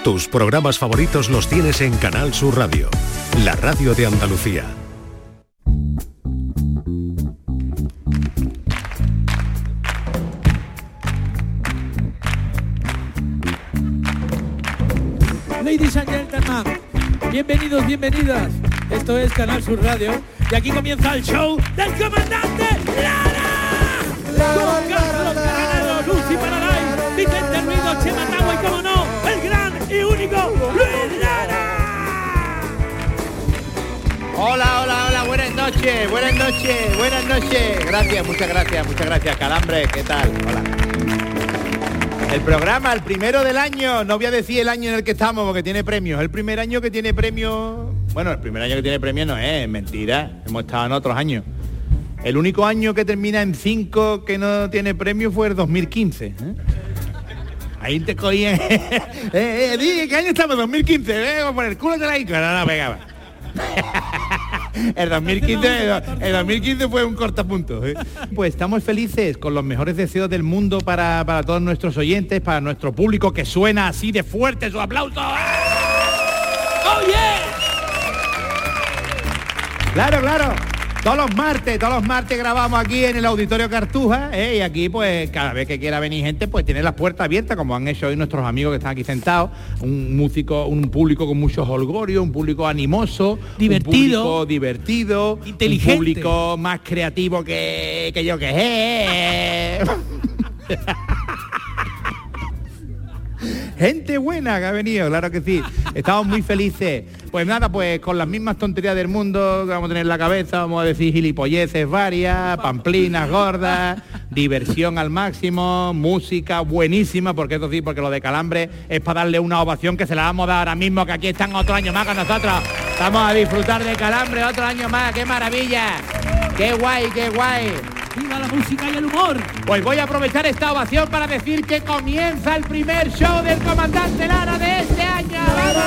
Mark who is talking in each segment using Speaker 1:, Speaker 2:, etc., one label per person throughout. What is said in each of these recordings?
Speaker 1: Tus programas favoritos los tienes en Canal Sur Radio, la radio de Andalucía.
Speaker 2: Ladies and gentlemen, bienvenidos, bienvenidas. Esto es Canal Sur Radio y aquí comienza el show del comandante Lara. Con Carlos Carrero, Lucy Paradise, Vicente Ruido, Chema Tagua y, como no, el gran y único Luis Lara.
Speaker 3: Hola, buenas noches. Gracias, muchas gracias, Calambre, ¿qué tal? Hola. El programa, el primero del año, no voy a decir el año en el que estamos porque tiene premios. El primer año que tiene premios, bueno, el primer año que tiene premios no es mentira, hemos estado en otros años. El único año que termina en 5 que no tiene premio fue el 2015. Ahí te cogían. ¿Qué año estamos? 2015, venga, por el culo de la Ica. No, venga. El 2015 fue un cortapunto. Pues estamos felices con los mejores deseos del mundo para todos nuestros oyentes, para nuestro público que suena así de fuerte su aplauso. ¡Oh, yeah! Claro. Todos los martes grabamos aquí en el Auditorio Cartuja, y aquí pues cada vez que quiera venir gente pues tiene las puertas abiertas, como han hecho hoy nuestros amigos que están aquí sentados, un público con mucho holgorio, un público animoso, divertido, un público divertido, inteligente, un público más creativo que yo que es. Gente buena que ha venido, claro que sí. Estamos muy felices. Pues nada, pues con las mismas tonterías del mundo que vamos a tener en la cabeza, vamos a decir gilipolleces varias, pamplinas gordas, diversión al máximo, música buenísima, porque eso sí, porque lo de Calambre es para darle una ovación que se la vamos a dar ahora mismo, que aquí están otro año más con nosotros. Vamos a disfrutar de Calambre otro año más, qué maravilla, qué guay.
Speaker 2: ¡Viva la música y el humor!
Speaker 3: Pues voy a aprovechar esta ovación para decir que comienza el primer show del comandante Lara de este año.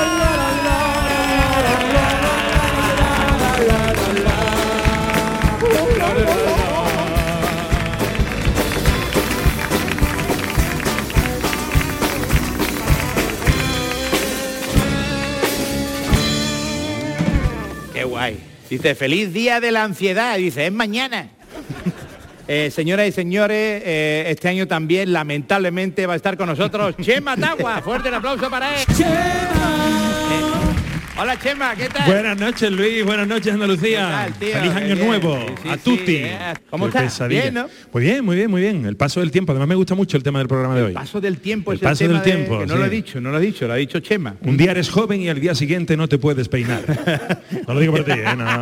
Speaker 3: Qué guay. Dice, feliz día de la ansiedad. Dice, es mañana. Señoras y señores, este año también lamentablemente va a estar con nosotros Chema Tagua. Fuerte el aplauso para él. Hola Chema, ¿qué tal?
Speaker 4: Buenas noches Luis, buenas noches Andalucía.
Speaker 3: ¿Qué tal, tío?
Speaker 4: Feliz año nuevo a tutti.
Speaker 3: ¿Cómo estás? Bien, ¿no?
Speaker 4: Muy bien. El paso del tiempo, además me gusta mucho el tema del programa de hoy.
Speaker 3: El paso del tiempo,
Speaker 4: que
Speaker 3: no lo he dicho, lo ha dicho Chema.
Speaker 4: Un día eres joven y al día siguiente no te puedes peinar. No lo digo por ti,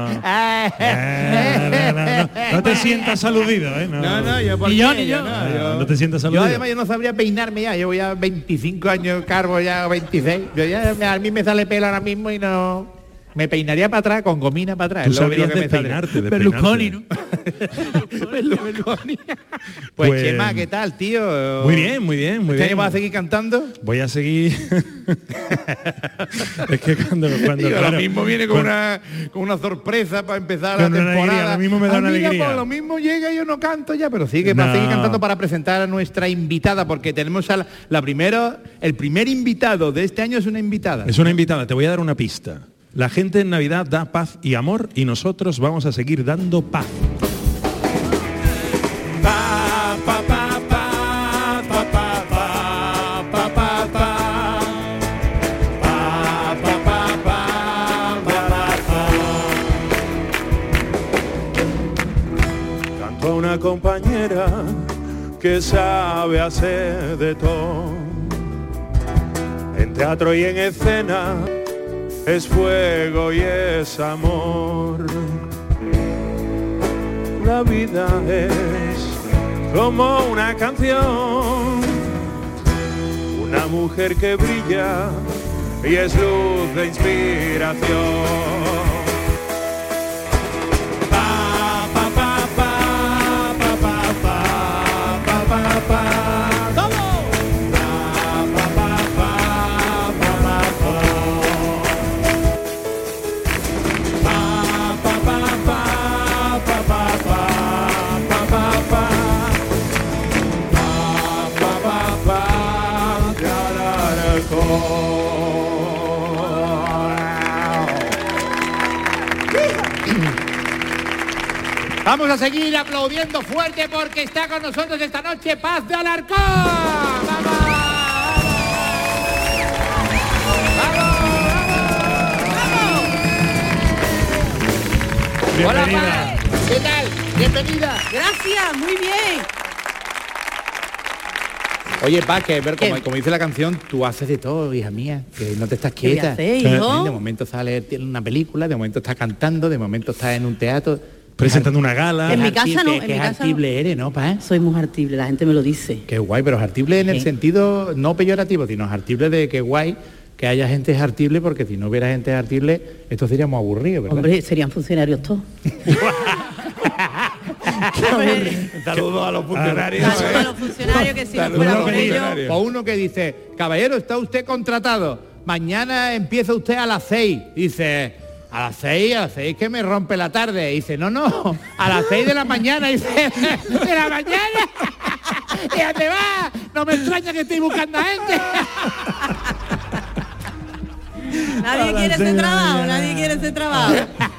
Speaker 4: no te sientas aludido,
Speaker 3: No, yo por
Speaker 2: ni
Speaker 3: qué,
Speaker 2: yo.
Speaker 4: No te sientas aludido.
Speaker 3: Yo además yo no sabría peinarme ya, llevo ya 25 años calvo, ya 26. Yo ya, a mí me sale pelo ahora mismo y no. Me peinaría para atrás, con gomina para atrás.
Speaker 4: Tú sabrías despeinarte.
Speaker 2: Berlusconi, ¿no?
Speaker 3: Berlusconi. Pues Chema, ¿qué tal, tío?
Speaker 4: Muy bien.
Speaker 3: ¿Vas a seguir cantando?
Speaker 4: Voy a seguir. Es que cuando
Speaker 3: claro, lo mismo viene con una sorpresa para empezar la temporada.
Speaker 4: Alegría, lo mismo me da una alegría.
Speaker 3: Pues, lo mismo llega y yo no canto ya, pero sigue para seguir cantando para presentar a nuestra invitada, porque tenemos a el primer invitado de este año es una invitada.
Speaker 4: Es una invitada, te voy a dar una pista. La gente en Navidad da paz y amor y nosotros vamos a seguir dando paz. Canto a una compañera que sabe hacer de todo, en teatro y en escena. Es fuego y es amor. La vida es como una canción, una mujer que brilla y es luz de inspiración.
Speaker 3: Vamos a seguir aplaudiendo fuerte porque está con nosotros esta noche Paz de Alarcón. ¡Vamos! Hola, Paz. ¿Qué tal? Bienvenida.
Speaker 5: Gracias, muy bien.
Speaker 3: Oye, Paz, que ver, como dice la canción, tú haces de todo, hija mía, que no te estás
Speaker 5: ¿Qué voy a
Speaker 3: quieta.
Speaker 5: hacer, hijo?
Speaker 3: De momento sale en una película, de momento estás cantando, de momento estás en un teatro.
Speaker 4: Presentando una gala.
Speaker 5: En mi casa no, en
Speaker 3: Qué
Speaker 5: mi casa
Speaker 3: artible eres, ¿no, Paz?
Speaker 5: Soy muy artible, la gente me lo dice.
Speaker 3: Qué guay, pero artible en el
Speaker 5: Sí.
Speaker 3: sentido no peyorativo, sino artible de que guay que haya gente artible, porque si no hubiera gente artible, esto sería muy aburrido, ¿verdad?
Speaker 5: Hombre, serían funcionarios todos.
Speaker 3: Saludos a los funcionarios.
Speaker 5: Saludos a los funcionarios, que si no
Speaker 3: Saludos
Speaker 5: fuera
Speaker 3: a los
Speaker 5: por ellos...
Speaker 3: funcionarios. O uno que dice, caballero, está usted contratado, mañana empieza usted a las 6. Dice, a las 6 que me rompe la tarde. Dice, no, a las 6 de la mañana. Dice, ¿de la mañana? ¿Ya te va? No me extraña que estéis buscando a gente.
Speaker 5: Nadie quiere ese trabajo, nadie quiere ese trabajo.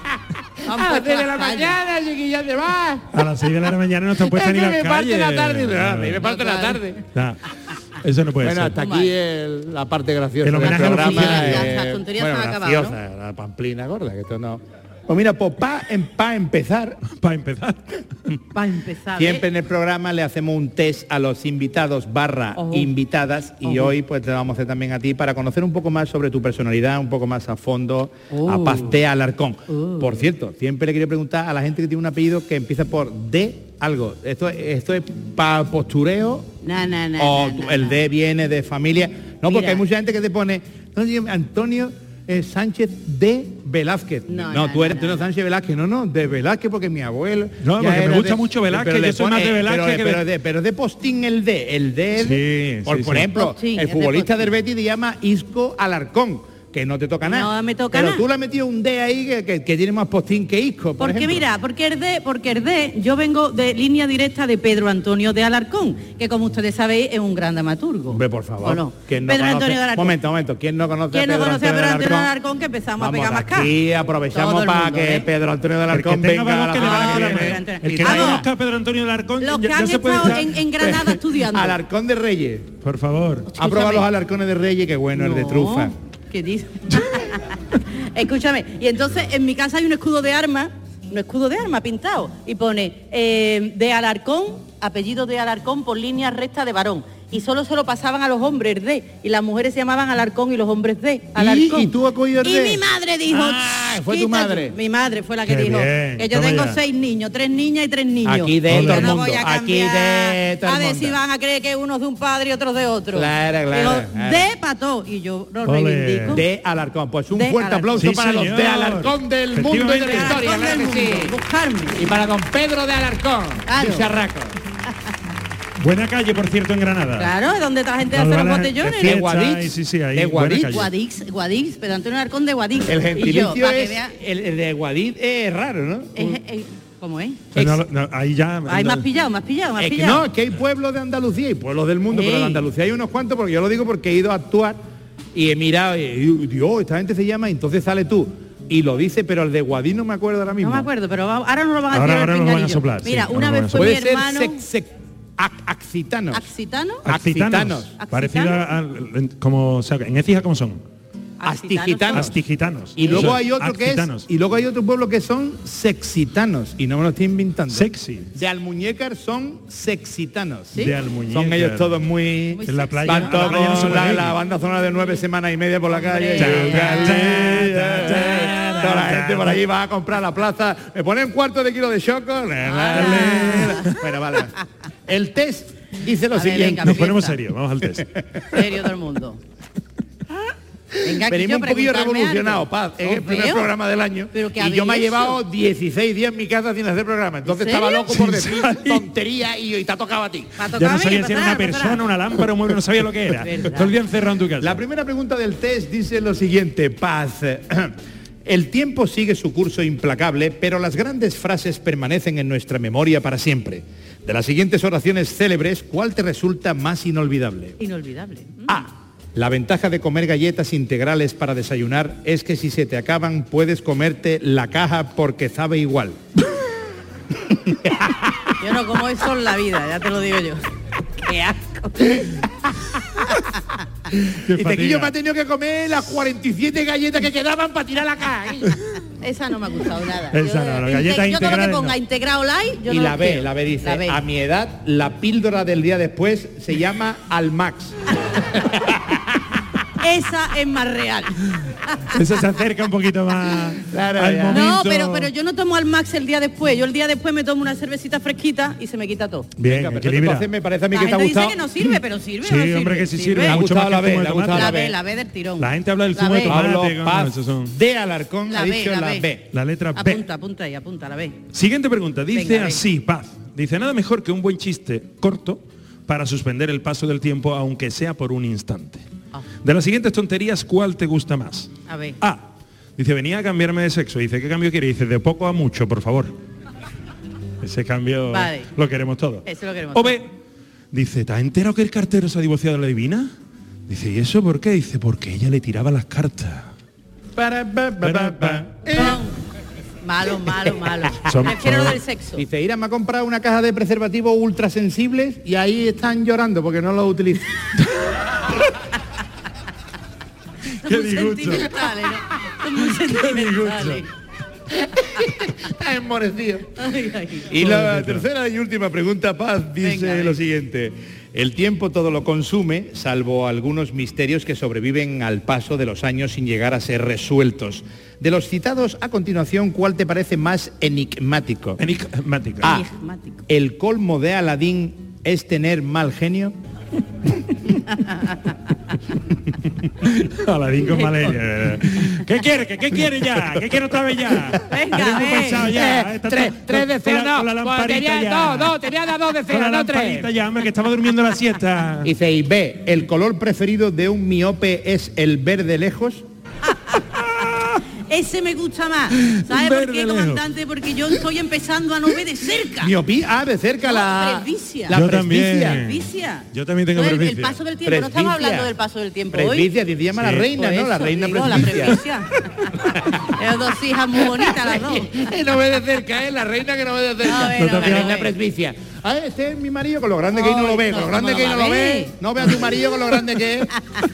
Speaker 3: A las 6 de la mañana, chiquilla, te va.
Speaker 4: A las 6 de la mañana no están
Speaker 3: Es
Speaker 4: puestas
Speaker 3: que
Speaker 4: ni las
Speaker 3: me parte
Speaker 4: calles.
Speaker 3: la tarde. A mí me parte la tarde.
Speaker 4: Nah, eso no puede
Speaker 3: Bueno,
Speaker 4: ser.
Speaker 3: hasta aquí la parte graciosa
Speaker 4: El
Speaker 3: del
Speaker 4: homenaje a los
Speaker 3: programa.
Speaker 4: funcionarios.
Speaker 5: Las tonterías
Speaker 3: bueno,
Speaker 5: se han acabado,
Speaker 3: graciosa, la pamplina gorda, que esto no... Pues mira, pues para empezar,
Speaker 4: Para empezar.
Speaker 5: Para empezar,
Speaker 3: siempre en el programa le hacemos un test a los invitados /
Speaker 5: Ojo.
Speaker 3: invitadas y
Speaker 5: Ojo.
Speaker 3: hoy pues te lo vamos a hacer también a ti para conocer un poco más sobre tu personalidad, un poco más a fondo a
Speaker 5: Oh.
Speaker 3: Paz de Alarcón. Por cierto, siempre le quería preguntar a la gente que tiene un apellido que empieza por D algo. ¿Esto es para postureo
Speaker 5: No,
Speaker 3: o el D viene de familia? No, porque
Speaker 5: Mira.
Speaker 3: hay mucha gente que te pone Antonio Sánchez de Velázquez.
Speaker 5: No,
Speaker 3: Tú eres
Speaker 5: no,
Speaker 3: Antonio Sánchez Velázquez. No, de Velázquez porque mi abuelo...
Speaker 4: No,
Speaker 3: ya
Speaker 4: porque me
Speaker 3: era
Speaker 4: gusta mucho Velázquez,
Speaker 3: pero le
Speaker 4: yo soy más de Velázquez que de-
Speaker 3: pero de postín el D. El D,
Speaker 4: Sí,
Speaker 3: por,
Speaker 4: sí,
Speaker 3: por
Speaker 4: sí.
Speaker 3: ejemplo,
Speaker 5: Postín,
Speaker 3: el
Speaker 5: es de
Speaker 3: futbolista
Speaker 5: postín.
Speaker 3: del Betis te llama Isco Alarcón, que no te toca nada.
Speaker 5: No me toca
Speaker 3: pero
Speaker 5: nada.
Speaker 3: tú le has metido un D ahí que tiene más postín que Isco, por
Speaker 5: Porque
Speaker 3: ejemplo.
Speaker 5: mira, porque el D, yo vengo de línea directa de Pedro Antonio de Alarcón, que como ustedes sabéis es un gran dramaturgo.
Speaker 3: Hombre, por favor.
Speaker 5: ¿O no?
Speaker 3: ¿Quién no
Speaker 5: Pedro
Speaker 3: conoce?
Speaker 5: Antonio de Alarcón.
Speaker 3: Momento. ¿Quién no conoce
Speaker 5: ¿Quién
Speaker 3: a
Speaker 5: no
Speaker 3: Pedro
Speaker 5: conoce a Pedro Antonio de
Speaker 3: Alarcón?
Speaker 5: Alarcón? Que empezamos a
Speaker 3: Vamos
Speaker 5: pegar más caja.
Speaker 3: aquí aprovechamos
Speaker 5: Todo el
Speaker 3: para
Speaker 5: mundo,
Speaker 3: que
Speaker 5: ¿eh?
Speaker 3: Pedro Antonio de
Speaker 4: El
Speaker 3: Alarcón
Speaker 4: que tenga
Speaker 3: venga a
Speaker 4: valor
Speaker 3: la
Speaker 4: que le
Speaker 3: semana
Speaker 4: valga
Speaker 3: que
Speaker 4: la
Speaker 3: viene.
Speaker 4: pena. El
Speaker 3: Y
Speaker 4: que no
Speaker 3: traiga-
Speaker 4: conozca a Pedro Antonio de Alarcón
Speaker 5: Los que
Speaker 4: ya
Speaker 5: han
Speaker 4: se puede
Speaker 5: estado
Speaker 4: echar.
Speaker 5: en Granada estudiando.
Speaker 3: Alarcón de Reyes.
Speaker 4: Por favor.
Speaker 3: A probar los alarcones de Reyes, que bueno, el de
Speaker 5: No,
Speaker 3: trufa.
Speaker 5: ¿qué dices? Escúchame, y entonces en mi casa hay un escudo de armas pintado, y pone de Alarcón, apellido de Alarcón por línea recta de varón. Y solo se lo pasaban a los hombres de, y las mujeres se llamaban Alarcón y los hombres de Alarcón.
Speaker 3: ¿Y tú has cogido el
Speaker 5: Y
Speaker 3: de?
Speaker 5: mi madre dijo...
Speaker 3: Ah, fue tu
Speaker 5: "Quita
Speaker 3: madre".
Speaker 5: tú". Mi madre fue la que
Speaker 4: Qué
Speaker 5: dijo
Speaker 4: bien,
Speaker 5: que yo
Speaker 4: toma
Speaker 5: tengo
Speaker 4: ya.
Speaker 5: 6 niños, 3 niñas y 3 niños.
Speaker 3: Aquí de
Speaker 5: Y yo
Speaker 3: todo el
Speaker 5: no
Speaker 3: mundo,
Speaker 5: voy a
Speaker 3: aquí
Speaker 5: cambiar,
Speaker 3: de todo el
Speaker 5: a ver
Speaker 3: mundo.
Speaker 5: si van a creer que uno es de un padre y otro de otro.
Speaker 3: Claro.
Speaker 5: Digo, de pató, y yo lo
Speaker 4: Ole.
Speaker 5: reivindico.
Speaker 3: De Alarcón. Pues un
Speaker 5: De
Speaker 3: fuerte
Speaker 5: Alarcón.
Speaker 3: aplauso
Speaker 4: Sí,
Speaker 3: para los
Speaker 4: señor.
Speaker 3: de Alarcón del mundo y de la
Speaker 4: Efectivamente.
Speaker 3: historia,
Speaker 5: Alarcón
Speaker 3: claro
Speaker 5: del
Speaker 3: que sí.
Speaker 5: mundo, buscarme.
Speaker 3: Y para don Pedro de Alarcón,
Speaker 5: Claro.
Speaker 3: bicharraco.
Speaker 4: Buena calle, por cierto, en Granada.
Speaker 5: Claro, es donde esta gente
Speaker 4: Donde
Speaker 5: hace los
Speaker 4: van las
Speaker 5: botellones.
Speaker 3: de
Speaker 5: ¿no?
Speaker 3: Guadix.
Speaker 4: Sí, ahí.
Speaker 3: De
Speaker 4: buena
Speaker 3: Guadix.
Speaker 4: calle.
Speaker 5: Guadix, Pedro Antonio Alarcón de Guadix.
Speaker 3: El
Speaker 5: Y
Speaker 3: gentilicio
Speaker 5: yo, para que
Speaker 3: es,
Speaker 5: vea,
Speaker 3: el de Guadix es raro, ¿no?
Speaker 5: ¿cómo es?
Speaker 4: No, ahí ya...
Speaker 5: Ay, me has pillado.
Speaker 3: Es que no, es que hay pueblos de Andalucía y pueblos del mundo, pero de
Speaker 5: Ey.
Speaker 3: Andalucía hay unos cuantos, porque yo lo digo porque he ido a actuar y he mirado y digo, Dios, esta gente se llama, y entonces sale tú. Y lo dice, pero el de Guadix no me acuerdo ahora mismo.
Speaker 5: No me acuerdo, pero ahora no lo van a
Speaker 4: Ahora-
Speaker 5: tirar
Speaker 4: ahora
Speaker 5: al
Speaker 4: nos van a
Speaker 5: pinganillo.
Speaker 4: soplar, sí,
Speaker 5: Mira,
Speaker 4: ahora
Speaker 5: una
Speaker 4: nos van a
Speaker 5: vez fue
Speaker 3: Puede
Speaker 5: mi
Speaker 3: ser
Speaker 5: hermano...
Speaker 3: Accitanos.
Speaker 5: ¿Axitano?
Speaker 3: Accitanos.
Speaker 4: Parecido a... Como, o sea, en Écija, ¿cómo son?
Speaker 3: Astigitanos.
Speaker 4: Astigitanos.
Speaker 3: Y luego
Speaker 4: Eso,
Speaker 3: hay otro que es,
Speaker 4: Axitanos.
Speaker 3: y luego hay otro pueblo que son sexitanos, y no me lo estoy inventando.
Speaker 4: Sexy.
Speaker 3: De Almuñécar son sexitanos.
Speaker 5: ¿Sí?
Speaker 4: De Almuñécar.
Speaker 3: Son ellos todos muy...
Speaker 5: Muy
Speaker 4: En la playa.
Speaker 3: Van
Speaker 4: en la
Speaker 3: todos
Speaker 4: playa no se
Speaker 3: con
Speaker 4: puede ir.
Speaker 3: la banda sonora de 9 semanas y media por la calle.
Speaker 5: Hombre.
Speaker 3: Toda la gente por allí va a comprar a la plaza. Me ponen un cuarto de kilo de choco. Bueno, vale. El test dice lo
Speaker 5: A ver,
Speaker 3: siguiente.
Speaker 5: venga,
Speaker 4: Nos ponemos
Speaker 5: Fiesta.
Speaker 4: serios, vamos al test.
Speaker 5: Serio todo el mundo. Venga, que
Speaker 3: Venimos
Speaker 5: yo
Speaker 3: un poquillo
Speaker 5: preguntarme
Speaker 3: revolucionados,
Speaker 5: algo.
Speaker 3: Paz. Es
Speaker 5: Os
Speaker 3: el primer
Speaker 5: veo.
Speaker 3: programa del año.
Speaker 5: ¿Pero qué
Speaker 3: Y yo me he
Speaker 5: habéis
Speaker 3: llevado
Speaker 5: hecho?
Speaker 3: 16 días en mi casa sin hacer programa. Entonces
Speaker 5: ¿En
Speaker 3: estaba
Speaker 5: serio?
Speaker 3: loco por
Speaker 4: Sin
Speaker 3: decir
Speaker 4: salir.
Speaker 3: tonterías y te ha tocado a ti.
Speaker 5: Me ha tocado
Speaker 4: Ya
Speaker 5: a
Speaker 4: no
Speaker 5: mí,
Speaker 4: sabía si era una
Speaker 5: pasará.
Speaker 4: persona, una lámpara, un mueble, no sabía lo que era.
Speaker 5: Verdad.
Speaker 4: Todo el día encerrado en tu casa.
Speaker 3: La primera pregunta del test dice lo siguiente, Paz. El tiempo sigue su curso implacable, pero las grandes frases permanecen en nuestra memoria para siempre. De las siguientes oraciones célebres, ¿cuál te resulta más inolvidable?
Speaker 5: Inolvidable.
Speaker 3: A. La ventaja de comer galletas integrales para desayunar es que si se te acaban puedes comerte la caja porque sabe igual.
Speaker 5: Yo no como eso en la vida, ya te lo digo yo. Qué asco.
Speaker 3: Y Tequillo me ha tenido que comer las 47 galletas que quedaban para tirar la caja.
Speaker 5: Esa no me ha gustado nada.
Speaker 6: Esa no, las galletas
Speaker 5: yo todo lo que
Speaker 6: integrales
Speaker 5: ponga
Speaker 6: no.
Speaker 5: integrado light, yo
Speaker 3: Y
Speaker 5: no
Speaker 3: la
Speaker 5: lo
Speaker 3: B
Speaker 5: quiero.
Speaker 3: dice,
Speaker 5: La B.
Speaker 3: a mi edad, la píldora del día después se llama Almax.
Speaker 5: Esa es más real.
Speaker 6: Eso se acerca un poquito más
Speaker 3: Claro,
Speaker 6: al
Speaker 3: ya.
Speaker 6: momento.
Speaker 5: No, pero yo no tomo al max el día después. Yo el día después me tomo una cervecita fresquita y se me quita todo.
Speaker 6: Bien,
Speaker 3: Venga, perfecto,
Speaker 6: equilibra.
Speaker 3: entonces me parece a mí
Speaker 5: La
Speaker 3: que te ha
Speaker 5: gente dice
Speaker 3: gustado.
Speaker 5: que no sirve, pero sirve.
Speaker 6: Sí,
Speaker 5: ¿o no sirve?
Speaker 6: hombre, que sí sirve.
Speaker 3: Me ha
Speaker 6: Mucho
Speaker 3: gustado
Speaker 6: más
Speaker 3: la
Speaker 6: que
Speaker 3: B,
Speaker 6: zumo de
Speaker 3: le ha gustado
Speaker 6: tomate.
Speaker 5: La B del tirón.
Speaker 6: La gente habla del
Speaker 5: La
Speaker 6: zumo de
Speaker 5: B.
Speaker 6: tomate.
Speaker 3: Pablo
Speaker 6: ¿no?
Speaker 3: Paz
Speaker 6: Esos son-
Speaker 3: de Alarcón
Speaker 5: La
Speaker 3: ha
Speaker 5: B,
Speaker 3: dicho
Speaker 5: la
Speaker 3: la
Speaker 5: B.
Speaker 3: B.
Speaker 6: La letra B.
Speaker 5: Apunta ahí, apunta la B.
Speaker 6: Siguiente pregunta. Dice
Speaker 5: Venga,
Speaker 6: así, Paz. Dice, nada mejor que un buen chiste corto para suspender el paso del tiempo, aunque sea por un instante.
Speaker 5: Ah.
Speaker 6: De las siguientes tonterías, ¿cuál te gusta más?
Speaker 5: A ver.
Speaker 6: A. Dice, venía a cambiarme de sexo. Dice, ¿qué cambio quiere? Dice, de poco a mucho, por favor. Ese cambio
Speaker 5: Vale.
Speaker 6: lo queremos todos.
Speaker 5: Ese lo queremos
Speaker 6: O
Speaker 5: todos.
Speaker 6: B. Dice, ¿te has enterado que el cartero se ha divorciado de la divina? Dice, ¿y eso por qué? Dice, porque ella le tiraba las cartas.
Speaker 5: Malo.
Speaker 6: Son-
Speaker 5: Prefiero lo
Speaker 6: son-
Speaker 5: del sexo.
Speaker 3: Dice, Ira me ha comprado una caja de preservativos ultra sensibles y ahí están llorando porque no los utilizan.
Speaker 6: Qué
Speaker 5: Son muy
Speaker 6: disgusto.
Speaker 5: sentimentales, ¿no? Son muy sentimentales.
Speaker 3: Está enmorecido.
Speaker 5: Ay.
Speaker 3: Y la tercera y última pregunta, Paz, dice
Speaker 5: Venga,
Speaker 3: lo siguiente. El tiempo todo lo consume, salvo algunos misterios que sobreviven al paso de los años sin llegar a ser resueltos. De los citados a continuación, ¿cuál te parece más enigmático?
Speaker 6: Enigmática.
Speaker 3: A.
Speaker 5: Enigmático.
Speaker 3: ¿El colmo de Aladín es tener mal genio?
Speaker 6: Aladín con maleña. ¿Qué quiere? ¿Qué quiere ya? ¿Qué quiere otra vez ya?
Speaker 5: Venga,
Speaker 6: Tengo
Speaker 5: ven.
Speaker 6: pensado ya. Está
Speaker 3: Tres de
Speaker 6: con
Speaker 3: cero,
Speaker 6: la- con la
Speaker 3: no.
Speaker 6: lamparita
Speaker 3: Tenía
Speaker 6: ya.
Speaker 3: dos, tenía dos de
Speaker 6: Con
Speaker 3: cero,
Speaker 6: la
Speaker 3: no
Speaker 6: lamparita
Speaker 3: tres.
Speaker 6: ya, hombre, que estaba durmiendo la siesta.
Speaker 3: Dice, y B, ¿el color preferido de un miope es el verde lejos?
Speaker 5: Ese me gusta más. ¿Sabes
Speaker 6: Verde
Speaker 5: por qué,
Speaker 6: lejos.
Speaker 5: comandante? Porque yo estoy empezando a no ver de cerca.
Speaker 3: Miopía, de cerca
Speaker 5: No,
Speaker 3: la
Speaker 5: presbicia.
Speaker 3: La
Speaker 6: Yo
Speaker 3: presbicia.
Speaker 6: también.
Speaker 5: Presbicia.
Speaker 6: Yo también tengo
Speaker 5: No,
Speaker 6: presbicia.
Speaker 5: El paso del tiempo. No estamos
Speaker 3: Presbicia.
Speaker 5: hablando del paso del tiempo hoy.
Speaker 3: Presbicia, se llama la
Speaker 6: Sí.
Speaker 3: reina,
Speaker 5: Por
Speaker 3: ¿no? La
Speaker 5: eso,
Speaker 3: reina
Speaker 5: digo,
Speaker 3: presbicia.
Speaker 5: La presbicia. Tengo dos hijas muy bonitas las dos.
Speaker 3: No ve de cerca, ¿eh? La reina que no ve de cerca.
Speaker 5: No ve,
Speaker 6: no
Speaker 3: la
Speaker 6: ve.
Speaker 3: reina presbicia. Ah, este es mi marido, con lo grande que es y no lo ve,
Speaker 5: Ay,
Speaker 3: con lo
Speaker 5: no,
Speaker 3: grande
Speaker 5: ¿cómo
Speaker 3: que y
Speaker 5: no
Speaker 3: no
Speaker 5: va
Speaker 3: lo
Speaker 5: a
Speaker 3: ve.
Speaker 5: ver?
Speaker 3: No ve a tu marido con lo grande que es.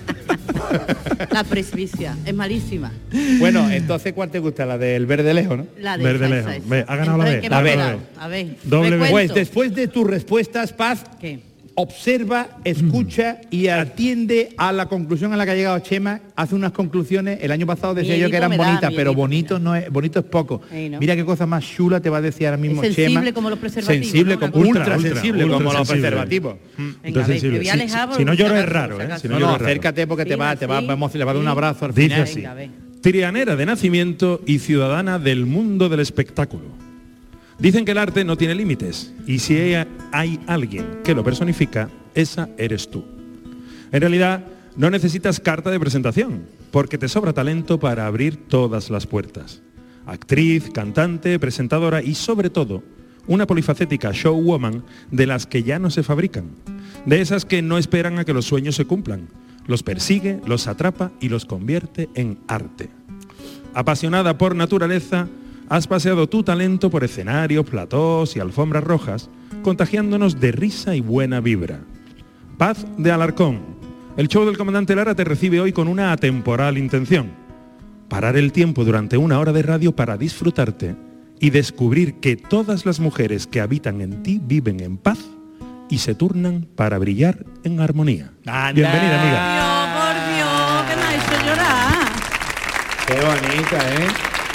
Speaker 5: La presbicia. Es malísima.
Speaker 3: Bueno, entonces, ¿cuál te gusta? La del verde lejos, ¿no?
Speaker 5: La de
Speaker 6: Verde
Speaker 5: esa,
Speaker 6: lejos.
Speaker 5: esa.
Speaker 6: Ve, ha ganado la
Speaker 5: Entonces,
Speaker 6: B.
Speaker 5: ¿qué
Speaker 3: La
Speaker 5: me
Speaker 3: B.
Speaker 5: ha quedado? A ver.
Speaker 6: Doble B.
Speaker 3: Pues
Speaker 5: recuento.
Speaker 3: después de tus respuestas, Paz,
Speaker 5: ¿Qué?
Speaker 3: observa, escucha y atiende a la conclusión a la que ha llegado Chema. Hace unas conclusiones, el año pasado decía yo
Speaker 5: Miedito
Speaker 3: que eran
Speaker 5: me da,
Speaker 3: bonitas, pero
Speaker 5: miedito,
Speaker 3: bonito no es, bonito es poco.
Speaker 5: Ey, ¿no?
Speaker 3: Mira qué cosa más chula te va a decir ahora mismo
Speaker 5: Es sensible
Speaker 3: Chema.
Speaker 5: como los preservativos,
Speaker 3: Sensible,
Speaker 5: ¿no?
Speaker 3: como
Speaker 5: Una
Speaker 3: ultra,
Speaker 6: cosa.
Speaker 3: sensible,
Speaker 6: Ultra
Speaker 3: como los
Speaker 6: sensible.
Speaker 3: preservativos.
Speaker 5: Venga,
Speaker 6: Entonces,
Speaker 5: a ver,
Speaker 6: sí,
Speaker 5: me voy a
Speaker 6: sí,
Speaker 5: alejar.
Speaker 6: si no
Speaker 5: por
Speaker 6: lloro
Speaker 5: si
Speaker 6: es
Speaker 5: acaso,
Speaker 6: raro,
Speaker 5: por si
Speaker 6: ¿eh?
Speaker 5: acaso.
Speaker 6: Si
Speaker 3: No,
Speaker 6: no
Speaker 3: no,
Speaker 6: lloro es raro.
Speaker 3: acércate porque te va,
Speaker 5: Sí.
Speaker 3: vamos, le va a dar un abrazo al
Speaker 6: Dice
Speaker 3: final.
Speaker 6: así.
Speaker 5: Venga, a ver.
Speaker 6: Trianera de nacimiento y ciudadana del mundo del espectáculo. Dicen que el arte no tiene límites y si hay alguien que lo personifica, esa eres tú. En realidad, no necesitas carta de presentación, porque te sobra talento para abrir todas las puertas. Actriz, cantante, presentadora y sobre todo, una polifacética showwoman de las que ya no se fabrican. De esas que no esperan a que los sueños se cumplan. Los persigue, los atrapa y los convierte en arte. Apasionada por naturaleza, has paseado tu talento por escenarios, platós y alfombras rojas, contagiándonos de risa y buena vibra. Paz de Alarcón. El show del comandante Lara te recibe hoy con una atemporal intención. Parar el tiempo durante una hora de radio para disfrutarte y descubrir que todas las mujeres que habitan en ti viven en paz y se turnan para brillar en armonía.
Speaker 3: Anda.
Speaker 6: Bienvenida, amiga.
Speaker 5: Dios, por Dios, que me ha hecho llorar.
Speaker 3: Qué bonita, ¿eh?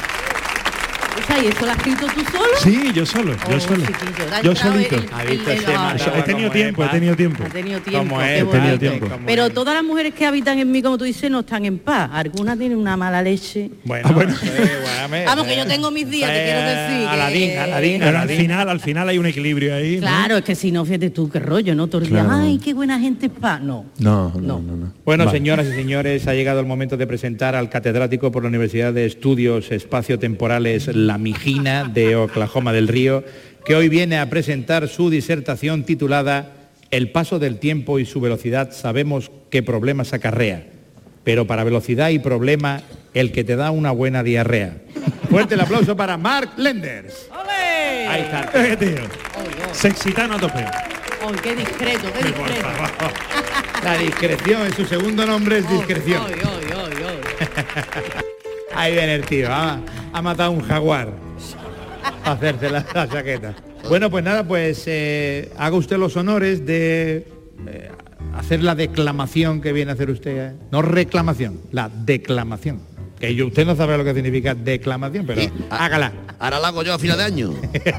Speaker 5: O sea, ¿y eso lo has escrito tú solo?
Speaker 6: Sí, yo solo, yo
Speaker 5: Oh,
Speaker 6: solo.
Speaker 5: chiquillo, da-
Speaker 6: Yo
Speaker 5: da-
Speaker 6: solito.
Speaker 3: Ha visto Chema,
Speaker 5: ay,
Speaker 3: Chema,
Speaker 6: He tenido
Speaker 3: ¿Cómo
Speaker 6: tiempo,
Speaker 3: es,
Speaker 6: he tenido tiempo.
Speaker 5: Ha tenido tiempo,
Speaker 3: ¿Cómo
Speaker 5: qué
Speaker 3: es?
Speaker 6: He tenido
Speaker 5: bonito.
Speaker 6: tiempo.
Speaker 3: ¿Cómo
Speaker 5: Pero
Speaker 3: es?
Speaker 5: todas las mujeres que habitan en mí, como tú dices, no están en paz. Algunas tienen una mala leche.
Speaker 3: Bueno,
Speaker 6: bueno.
Speaker 5: Vamos, que yo tengo mis días, te quiero decir.
Speaker 3: Aladín,
Speaker 6: Pero al final hay un equilibrio ahí, ¿no?
Speaker 5: Claro, es que si no, fíjate tú, qué rollo, ¿no? Todo el día,
Speaker 6: Claro.
Speaker 5: ay, qué buena gente es paz. No.
Speaker 6: No.
Speaker 3: Bueno,
Speaker 6: Vale.
Speaker 3: señoras y señores, ha llegado el momento de presentar al catedrático por la Universidad de Estudios Espaciotemporales La Mijina de Oklahoma del Río, que hoy viene a presentar su disertación titulada El paso del tiempo y su velocidad sabemos qué problemas acarrea, pero para velocidad y problema el que te da una buena diarrea. Fuerte el aplauso para Mark Lenders.
Speaker 5: ¡Ole!
Speaker 3: Ahí está.
Speaker 6: Tío. Sexitano a tope.
Speaker 5: ¡Ay, qué discreto, qué discreto!
Speaker 3: La discreción, en su segundo nombre es discreción.
Speaker 5: ¡Ay, ay, ay, ay!
Speaker 3: Ahí viene el tío, ha matado un jaguar para hacerse la chaqueta. Bueno, pues nada, pues haga usted los honores de hacer la declamación que viene a hacer usted. No reclamación, la declamación. Que usted no sabe lo que significa declamación, pero
Speaker 7: Sí,
Speaker 3: hágala.
Speaker 7: Ahora la hago yo a final de año.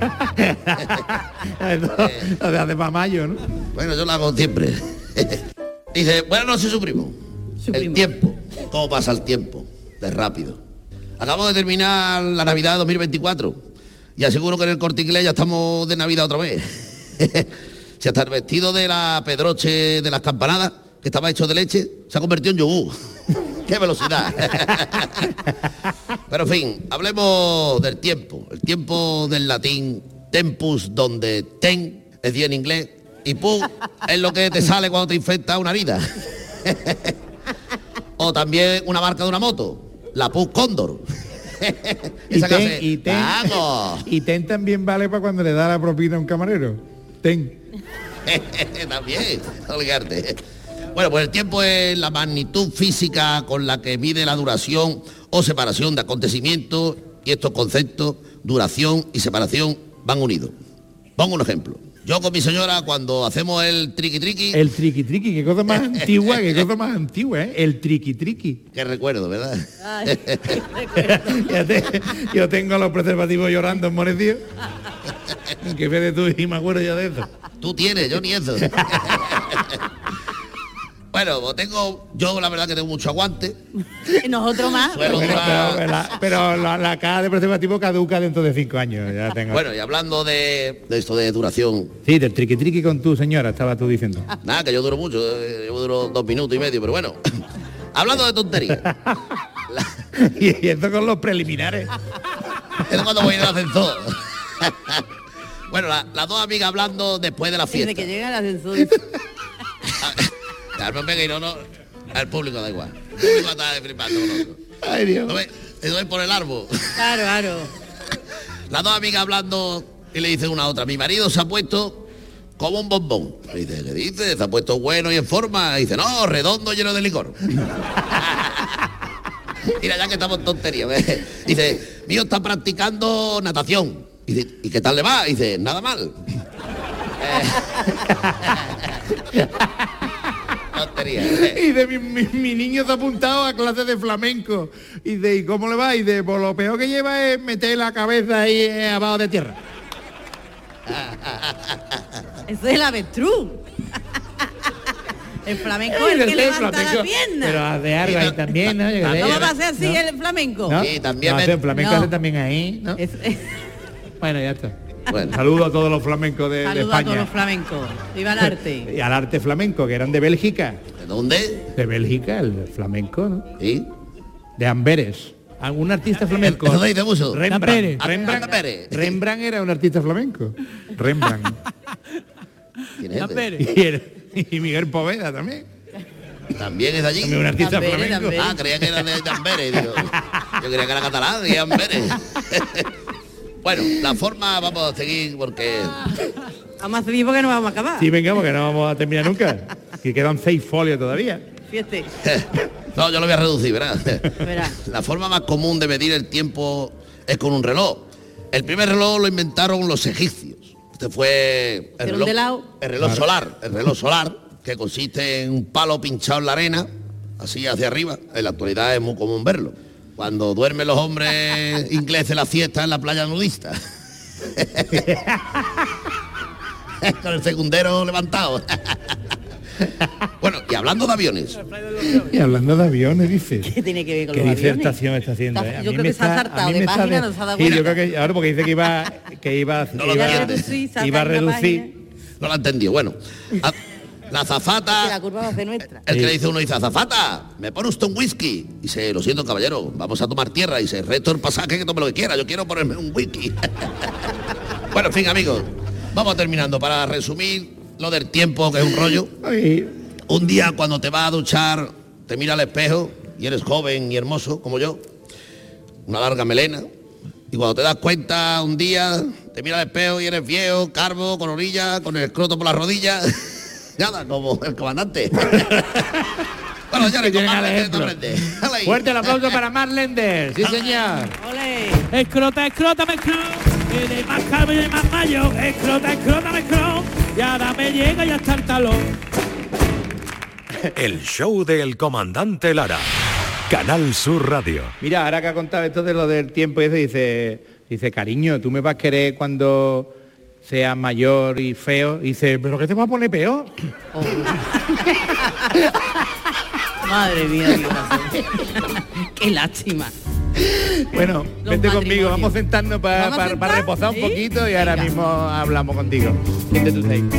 Speaker 3: Lo de hace para mayo, ¿no?
Speaker 7: Bueno, yo la hago siempre. Dice, buenas noches, su primo. El tiempo. ¿Cómo pasa el tiempo? De rápido. Acabo de terminar la Navidad 2024 y aseguro que en el Corte Inglés ya estamos de Navidad otra vez. Si hasta el vestido de la Pedroche de las campanadas, que estaba hecho de leche, se ha convertido en yogur. ¡Qué velocidad! Pero en fin, hablemos del tiempo. El tiempo del latín tempus, donde ten es día en inglés y pu es lo que te sale cuando te infecta una herida. O también una marca de una moto, la Pus Cóndor. Esa que hace, ¡vamos!
Speaker 3: Y ten también vale para cuando le da la propina a un camarero. Ten.
Speaker 7: También, obligarte. Bueno, pues el tiempo es la magnitud física con la que mide la duración o separación de acontecimientos, y estos conceptos, duración y separación, van unidos. Pongo un ejemplo. Yo con mi señora, cuando hacemos el triqui-triqui...
Speaker 3: El triqui-triqui, qué cosa más antigua, qué cosa más antigua, ¿eh? El triqui-triqui.
Speaker 7: Qué recuerdo, ¿verdad?
Speaker 5: Ay,
Speaker 3: Yo tengo los preservativos llorando en Monedío. Que ve de tú y me acuerdo yo de eso.
Speaker 7: Tú tienes, yo ni eso. Bueno, yo la verdad que tengo mucho aguante.
Speaker 5: Nosotros más.
Speaker 7: Suelo
Speaker 3: Bueno,
Speaker 7: durar-
Speaker 3: pero la caja de preservativo caduca dentro de 5 años. Ya tengo.
Speaker 7: Bueno, y hablando de esto de duración,
Speaker 3: Sí, del triqui-triqui con tu señora, estaba tú diciendo.
Speaker 7: nada, que yo duro mucho, yo duro 2 minutos y medio, pero bueno. Hablando de tonterías.
Speaker 3: Y esto con los preliminares.
Speaker 7: Es cuando voy en el ascensor. Bueno, las dos amigas hablando después de la
Speaker 5: Desde
Speaker 7: fiesta.
Speaker 5: que llega el ascensor.
Speaker 7: Carmen Pega y no, al público da igual. El público está flipando con nosotros.
Speaker 3: Ay, Dios.
Speaker 7: ¿No ves? Te doy por el árbol.
Speaker 5: Claro, claro.
Speaker 7: Las dos amigas hablando y le dice una a otra, mi marido se ha puesto como un bombón. Le dice, ¿qué dice? Se ha puesto bueno y en forma. Y dice, no, redondo, lleno de licor. Mira, ya que estamos en tonterías. Dice, mío está practicando natación. Y dice, ¿y qué tal le va? Y dice, nada mal. Tontería.
Speaker 3: Y de mi niño se ha apuntado a clases de flamenco. Y de ¿y cómo le va? Y de pues lo peor que lleva es meter la cabeza ahí abajo de tierra.
Speaker 5: Eso es el avestruz. El flamenco es el que levanta la pierna.
Speaker 3: Pero hace algo ahí también, ¿no? Yo qué sé.
Speaker 5: ¿Cómo va a ser así el flamenco?
Speaker 3: ¿No?
Speaker 7: Sí, también
Speaker 3: No,
Speaker 7: me-
Speaker 3: hace flamenco
Speaker 5: No.
Speaker 3: hace también ahí, ¿no? Bueno, ya está.
Speaker 7: Bueno,
Speaker 3: Saludo a todos los flamencos de
Speaker 5: Saludos a todos
Speaker 3: España.
Speaker 5: los flamencos. Viva el arte.
Speaker 3: Y al arte flamenco, que eran de Bélgica.
Speaker 7: ¿de dónde?
Speaker 3: De Bélgica, el flamenco, ¿no?
Speaker 7: ¿Sí?
Speaker 3: De Amberes. ¿Algún artista flamenco?
Speaker 7: Eso dice mucho.
Speaker 3: Rembrandt.
Speaker 7: Anda Pérez.
Speaker 3: Rembrandt era un artista flamenco. Rembrandt.
Speaker 7: ¿Quién es este?
Speaker 3: Y Miguel Poveda también.
Speaker 7: También es de allí.
Speaker 3: También un artista
Speaker 5: Amberes,
Speaker 3: flamenco.
Speaker 5: Amberes.
Speaker 7: Ah, creía que era de Amberes, digo. Yo creía que era catalán y Amberes. Bueno, la forma vamos a seguir porque
Speaker 5: Vamos a seguir porque no vamos a acabar.
Speaker 3: Sí, venga, porque no vamos a terminar nunca. Que quedan 6 folios todavía.
Speaker 5: Fíjate.
Speaker 7: no, yo lo voy a reducir, ¿verdad?
Speaker 5: Verá.
Speaker 7: La forma más común de medir el tiempo es con un reloj. El primer reloj lo inventaron los egipcios. Este fue
Speaker 5: Pero un de lado.
Speaker 7: el reloj solar, que consiste en un palo pinchado en la arena, así hacia arriba. En la actualidad es muy común verlo. Cuando duermen los hombres ingleses la fiesta en la playa nudista. Con el secundero levantado. Bueno, y hablando de aviones.
Speaker 3: Y hablando de aviones, dice.
Speaker 5: ¿Qué tiene que ver con
Speaker 3: ¿Qué
Speaker 5: los aviones?
Speaker 3: disertación está haciendo?
Speaker 5: Está-
Speaker 3: A
Speaker 5: yo
Speaker 3: mí
Speaker 5: creo
Speaker 3: me
Speaker 5: que se ha
Speaker 3: está-
Speaker 5: saltado
Speaker 3: a mí
Speaker 5: de
Speaker 3: me está
Speaker 5: página, no se ha dado
Speaker 3: Sí,
Speaker 5: cuenta.
Speaker 3: yo creo que ahora porque dice que iba
Speaker 7: No lo
Speaker 3: iba
Speaker 7: entiende.
Speaker 3: a reducir.
Speaker 7: No lo ha entendido. Bueno, la
Speaker 5: Que la
Speaker 7: azafata.
Speaker 5: curva va a ser nuestra.
Speaker 7: El que le dice uno dice, azafata, ¿me pone usted un whisky? Y dice, lo siento, caballero, vamos a tomar tierra. Y dice, reto el pasaje, que tome lo que quiera, yo quiero ponerme un whisky. Bueno, en fin, amigos, vamos terminando. Para resumir lo del tiempo, que es un rollo.
Speaker 3: Ay,
Speaker 7: Un día cuando te vas a duchar, te mira al espejo y eres joven y hermoso, como yo, una larga melena, Y cuando te das cuenta un día, te miras al espejo y eres viejo, calvo, con orillas, con el escroto por las rodillas. Nada, como el comandante. Bueno, ya le
Speaker 3: Fuerte el aplauso para Mark Lender. Sí, señor.
Speaker 5: ¡Ole!
Speaker 2: Escrota, me tiene más calvo y más mayo. Escrota, me y ahora me llega y hasta el talón.
Speaker 1: El show del comandante Lara. Canal Sur Radio.
Speaker 3: Mira, ahora que ha contado esto de lo del tiempo y eso, dice, cariño, ¿tú me vas a querer cuando seas mayor y feo? Y dice, ¿pero qué te vas a poner peor?
Speaker 5: Oh. Madre mía, Dios. Qué lástima.
Speaker 3: Bueno, vente conmigo, vamos a sentarnos para reposar un poquito y ahora mismo hablamos contigo. Siéntate ahí.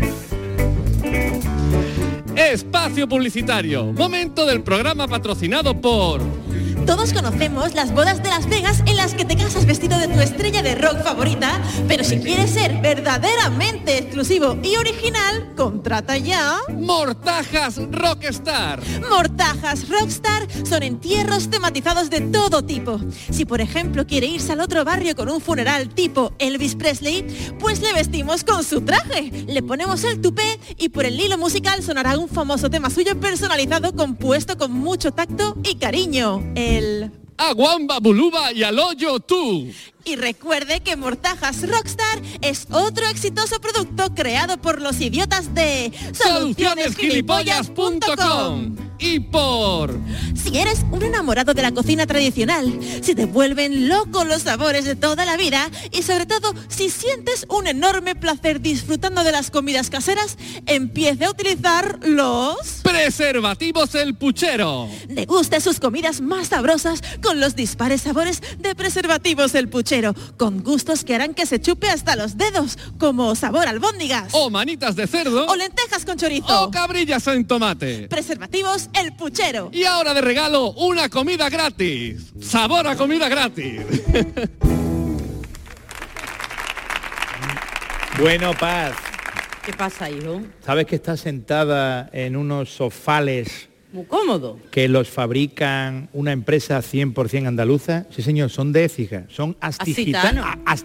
Speaker 8: Espacio publicitario. Momento del programa patrocinado por...
Speaker 9: Todos conocemos las bodas de Las Vegas en las que te casas vestido de tu estrella de rock favorita, pero si quieres ser verdaderamente exclusivo y original, contrata ya...
Speaker 8: Mortajas Rockstar.
Speaker 9: Mortajas Rockstar son entierros tematizados de todo tipo. Si por ejemplo quiere irse al otro barrio con un funeral tipo Elvis Presley, pues le vestimos con su traje, le ponemos el tupé y por el hilo musical sonará un famoso tema suyo personalizado compuesto con mucho tacto y cariño.
Speaker 8: Aguamba, Buluba y al hoyo tú.
Speaker 9: Y recuerde que Mortajas Rockstar es otro exitoso producto creado por los idiotas de solucionesgilipollas.com.
Speaker 8: Y por...
Speaker 9: Si eres un enamorado de la cocina tradicional, si te vuelven locos los sabores de toda la vida y sobre todo si sientes un enorme placer disfrutando de las comidas caseras, empiece a utilizar los...
Speaker 8: Preservativos El Puchero.
Speaker 9: Deguste sus comidas más sabrosas con los dispares sabores de Preservativos El Puchero, con gustos que harán que se chupe hasta los dedos, como sabor albóndigas.
Speaker 8: O manitas de cerdo.
Speaker 9: O lentejas con chorizo.
Speaker 8: O cabrillas en tomate.
Speaker 9: Preservativos El Puchero.
Speaker 8: Y ahora de regalo, una comida gratis. Sabor a comida gratis.
Speaker 3: Bueno, Paz.
Speaker 5: ¿Qué pasa, hijo?
Speaker 3: ¿Sabes que estás sentada en unos sofales
Speaker 5: muy cómodo?
Speaker 3: Que los fabrican una empresa 100% andaluza? Sí, señor, son de Écija, son astigitanos.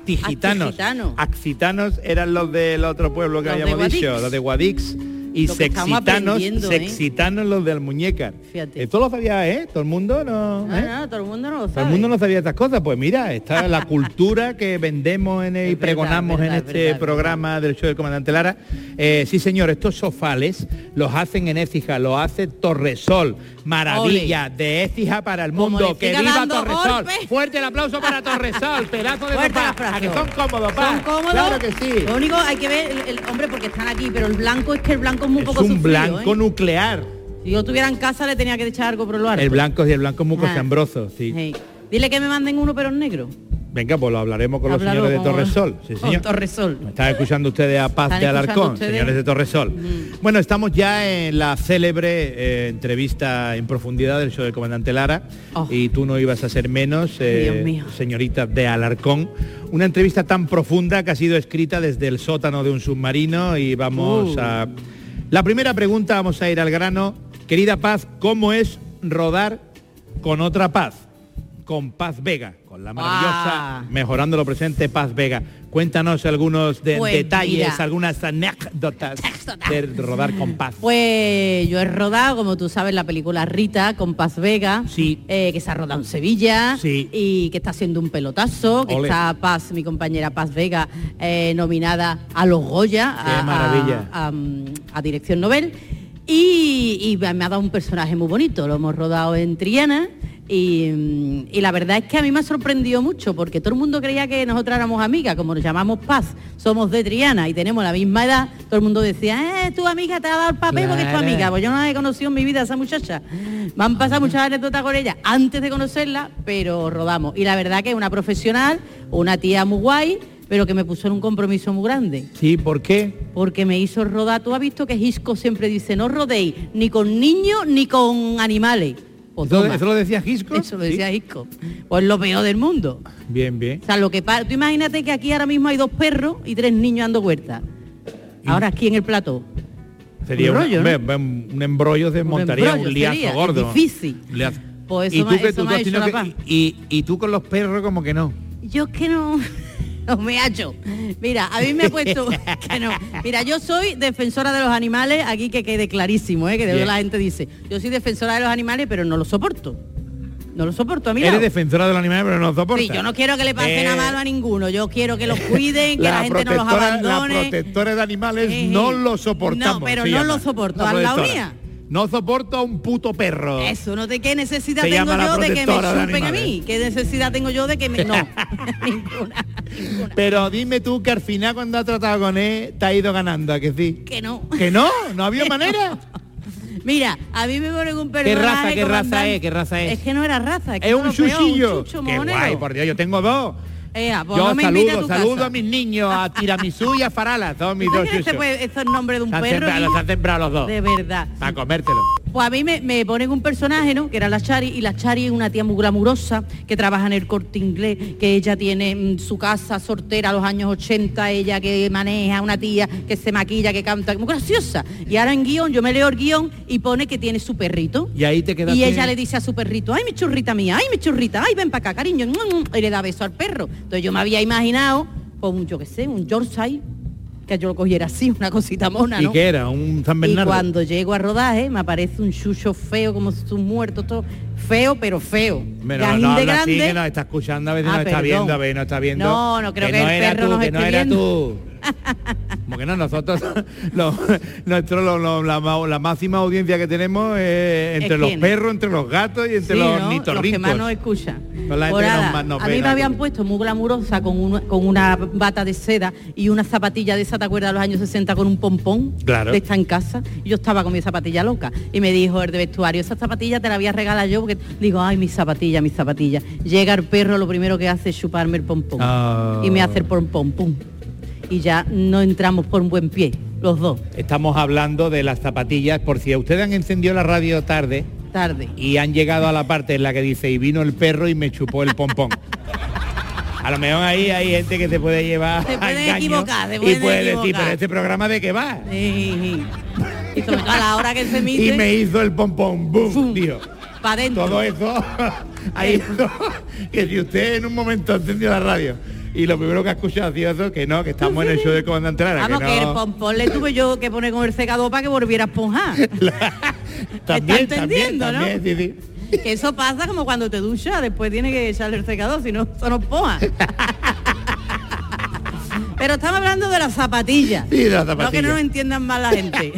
Speaker 3: Accitanos eran los del otro pueblo que habíamos dicho, los de Guadix. Y sexitanos los de Almuñécar.
Speaker 5: Fíjate.
Speaker 3: Esto lo sabía, ¿eh? Todo el mundo no...
Speaker 5: No, todo el mundo no lo sabe.
Speaker 3: Todo el mundo no sabía estas cosas. Pues mira, esta es la cultura que vendemos y pregonamos en este programa del show del comandante Lara. Sí, señor, estos sofales los hacen en Écija, los hace Torresol. Maravilla, ole. De Écija para el mundo. ¡Que viva Torresol! Golpe. Fuerte el aplauso para Torresol, pedazo de sofá. ¿A que son cómodos, pa?
Speaker 5: ¿Son cómodos?
Speaker 3: Claro que sí.
Speaker 5: Lo único hay que ver, el hombre, porque están aquí, pero el blanco es que el blanco es muy poco
Speaker 3: sufrido,
Speaker 5: un
Speaker 3: blanco nuclear.
Speaker 5: Si yo tuviera en casa le tenía que echar algo por lo alto.
Speaker 3: El blanco es muy cochambroso, sí.
Speaker 5: Hey. Dile que me manden uno pero en negro.
Speaker 3: Venga, pues lo hablaremos con los señores de Torresol. Sí, señor.
Speaker 5: Torresol.
Speaker 3: Me están escuchando ustedes a Paz de Alarcón, señores de Torresol. Bueno, estamos ya en la célebre entrevista en profundidad del show del comandante Lara. Y tú no ibas a ser menos, señorita de Alarcón. Una entrevista tan profunda que ha sido escrita desde el sótano de un submarino y vamos a... La primera pregunta, vamos a ir al grano. Querida Paz, ¿cómo es rodar con otra Paz? Con Paz Vega, con la maravillosa, mejorando lo presente, Paz Vega. Cuéntanos algunos detalles, mira, algunas anécdotas de rodar con Paz.
Speaker 5: Pues yo he rodado, como tú sabes, la película Rita con Paz Vega,
Speaker 3: sí.
Speaker 5: Que se ha rodado en Sevilla,
Speaker 3: sí.
Speaker 5: Y que está haciendo un pelotazo, que está Paz, mi compañera Paz Vega, nominada a los Goya, a Dirección Nobel, y me ha dado un personaje muy bonito. Lo hemos rodado en Triana. Y la verdad es que a mí me ha sorprendido mucho, porque todo el mundo creía que nosotras éramos amigas, como nos llamamos Paz, somos de Triana y tenemos la misma edad. Todo el mundo decía, tu amiga te ha dado el papel, claro, porque es tu amiga. Pues yo no la he conocido en mi vida, esa muchacha. Me han pasado muchas anécdotas con ella antes de conocerla, pero rodamos. Y la verdad que es una profesional, una tía muy guay, pero que me puso en un compromiso muy grande.
Speaker 3: Sí, ¿por qué?
Speaker 5: Porque me hizo rodar. Tú has visto que Gisco siempre dice, no rodéis ni con niños ni con animales. Pues
Speaker 3: ¿Eso lo decía Gisco?
Speaker 5: Eso lo decía Gisco. Pues lo peor del mundo.
Speaker 3: Bien, bien.
Speaker 5: O sea, lo que pasa, tú imagínate que aquí ahora mismo hay 2 perros y 3 niños dando vueltas. Ahora aquí en el plató.
Speaker 3: Sería un rollo, ¿no? Un embrollo de montaría, un liazo gordo.
Speaker 5: Es difícil.
Speaker 3: Liazo.
Speaker 5: Pues eso, y tú con los perros como que no. Yo es que no me hallo. Mira, a mí me ha puesto que no. Mira, yo soy defensora de los animales, aquí que quede clarísimo, que de verdad la gente dice, yo soy defensora de los animales, pero no los soporto. No lo soporto a mí.
Speaker 3: Eres defensora de los animales, pero no los soportas.
Speaker 5: Sí, yo no quiero que le pase nada malo a ninguno. Yo quiero que los cuiden, que la gente no los abandone.
Speaker 3: La protectora de animales no lo soportamos.
Speaker 5: No, pero no lo soporto. Al lado mía.
Speaker 3: No soporto a un puto perro.
Speaker 5: Eso, no te qué necesidad tengo yo de que me chupen a mí. ¿Qué necesidad tengo yo de que me... No, ninguna.
Speaker 3: Pero dime tú que al final cuando has tratado con él te ha ido ganando, ¿a que sí?
Speaker 5: Que no.
Speaker 3: ¿Que no? ¿No había manera?
Speaker 5: Mira, a mí me ponen un personaje...
Speaker 3: ¿Qué raza es?
Speaker 5: Es que no era raza.
Speaker 3: Es un chuchillo. Qué guay, por Dios, yo tengo dos.
Speaker 5: Pues
Speaker 3: yo
Speaker 5: no
Speaker 3: saludo a mis niños, a Tiramisú y a Farala, todos mis dos chuchos.
Speaker 5: Esto es el nombre de un perro.
Speaker 3: Los han sembrado los dos.
Speaker 5: De verdad.
Speaker 3: Para comértelo.
Speaker 5: Pues a mí me ponen un personaje, ¿no? Que era la Chari, y la Chari es una tía muy glamurosa, que trabaja en el Corte Inglés, que ella tiene su casa soltera a los años 80, ella que maneja, una tía que se maquilla, que canta, muy graciosa. Y ahora en guión, yo me leo el guión y pone que tiene su perrito.
Speaker 3: Y ahí te quedas.
Speaker 5: Y ella le dice a su perrito, ay, mi churrita mía, ay, mi churrita, ay, ven para acá, cariño. Y le da beso al perro. Entonces yo me había imaginado, pues yo qué sé, un Yorkshire, que yo lo cogiera así, una cosita mona, ¿no?
Speaker 3: ¿Y qué era? ¿Un San Bernardo?
Speaker 5: Y cuando llego a rodaje me aparece un chucho feo, como sus muertos, todo feo, pero feo.
Speaker 3: Pero no habla así, que nos está escuchando, a veces nos está viendo, a veces nos está viendo.
Speaker 5: No creo que el perro nos esté viendo.
Speaker 3: Como que no, nosotros, la máxima audiencia que tenemos es entre los perros, entre los gatos y entre los nitorrincos.
Speaker 5: Los que más nos escuchan.
Speaker 3: A
Speaker 5: mí me habían puesto muy glamurosa con una bata de seda y una zapatilla de esa, ¿te acuerdas de los años 60 con un pompón?
Speaker 3: Claro.
Speaker 5: De esta en casa. Y yo estaba con mi zapatilla loca. Y me dijo el de vestuario, esa zapatilla te la voy a regalar yo, porque digo, ay, mi zapatilla. Llega el perro, lo primero que hace es chuparme el pompón. Y me hace el pompón, pum. Y ya no entramos por un buen pie, los dos.
Speaker 3: Estamos hablando de las zapatillas, por si ustedes han encendido la radio tarde y han llegado a la parte en la que dice, y vino el perro y me chupó el pompón. A lo mejor ahí hay gente que se puede llevar
Speaker 5: se puede
Speaker 3: a
Speaker 5: equivocar,
Speaker 3: y puede decir, pero ¿este programa de qué va?
Speaker 5: Sí. Y sobre todo a la hora que se emite...
Speaker 3: Y me hizo el pompón, ¡bum! Tío.
Speaker 5: Pa' dentro.
Speaker 3: Todo eso, ahí que si usted en un momento encendió la radio y lo primero que ha escuchado ha sido eso, que no, que estamos en el show de Comandante Lara.
Speaker 5: Vamos, que el pompón le tuve yo que poner con el secador para que volviera a esponjar.
Speaker 3: También,
Speaker 5: ¿está entendiendo,
Speaker 3: también,
Speaker 5: no?
Speaker 3: sí.
Speaker 5: Que eso pasa como cuando te duchas, después tienes que echarle el secador, si no, eso no esponja. Pero estamos hablando de las zapatillas.
Speaker 3: Sí, de las zapatillas.
Speaker 5: No que no nos entiendan mal la gente.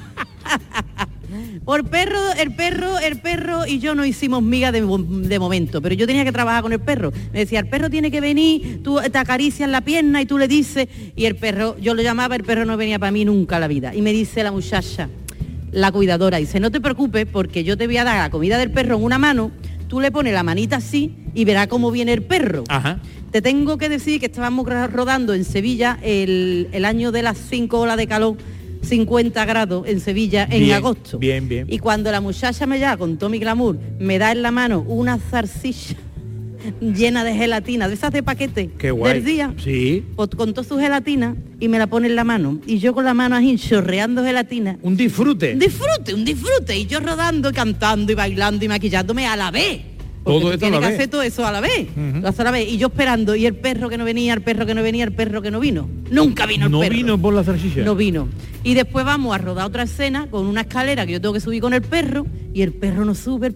Speaker 5: Por el perro y yo no hicimos miga de momento, pero yo tenía que trabajar con el perro. Me decía, el perro tiene que venir, tú te acaricias la pierna y tú le dices, y el perro, yo lo llamaba, el perro no venía para mí nunca a la vida. Y me dice la muchacha, la cuidadora, dice, no te preocupes porque yo te voy a dar la comida del perro en una mano, tú le pones la manita así y verás cómo viene el perro.
Speaker 3: Ajá.
Speaker 5: Te tengo que decir que estábamos rodando en Sevilla el año de las 5 olas de calor, 50 grados en Sevilla en agosto.
Speaker 3: Bien.
Speaker 5: Y cuando la muchacha me llama con todo mi glamour, me da en la mano una zarcilla llena de gelatina, de esas de paquete.
Speaker 3: Qué guay.
Speaker 5: Del día.
Speaker 3: Sí.
Speaker 5: Con toda su gelatina y me la pone en la mano. Y yo con la mano así chorreando gelatina.
Speaker 3: Un disfrute.
Speaker 5: Un disfrute. Y yo rodando, cantando y bailando y maquillándome a la vez.
Speaker 3: Todo esto
Speaker 5: tiene que hacer todo eso a la vez. Lo hace a la vez. Y yo esperando, y el perro que no venía, el perro que no vino. Nunca vino el perro.
Speaker 3: No vino por la zarcilla.
Speaker 5: No vino. Y después vamos a rodar otra escena con una escalera que yo tengo que subir con el perro, y el perro no sube.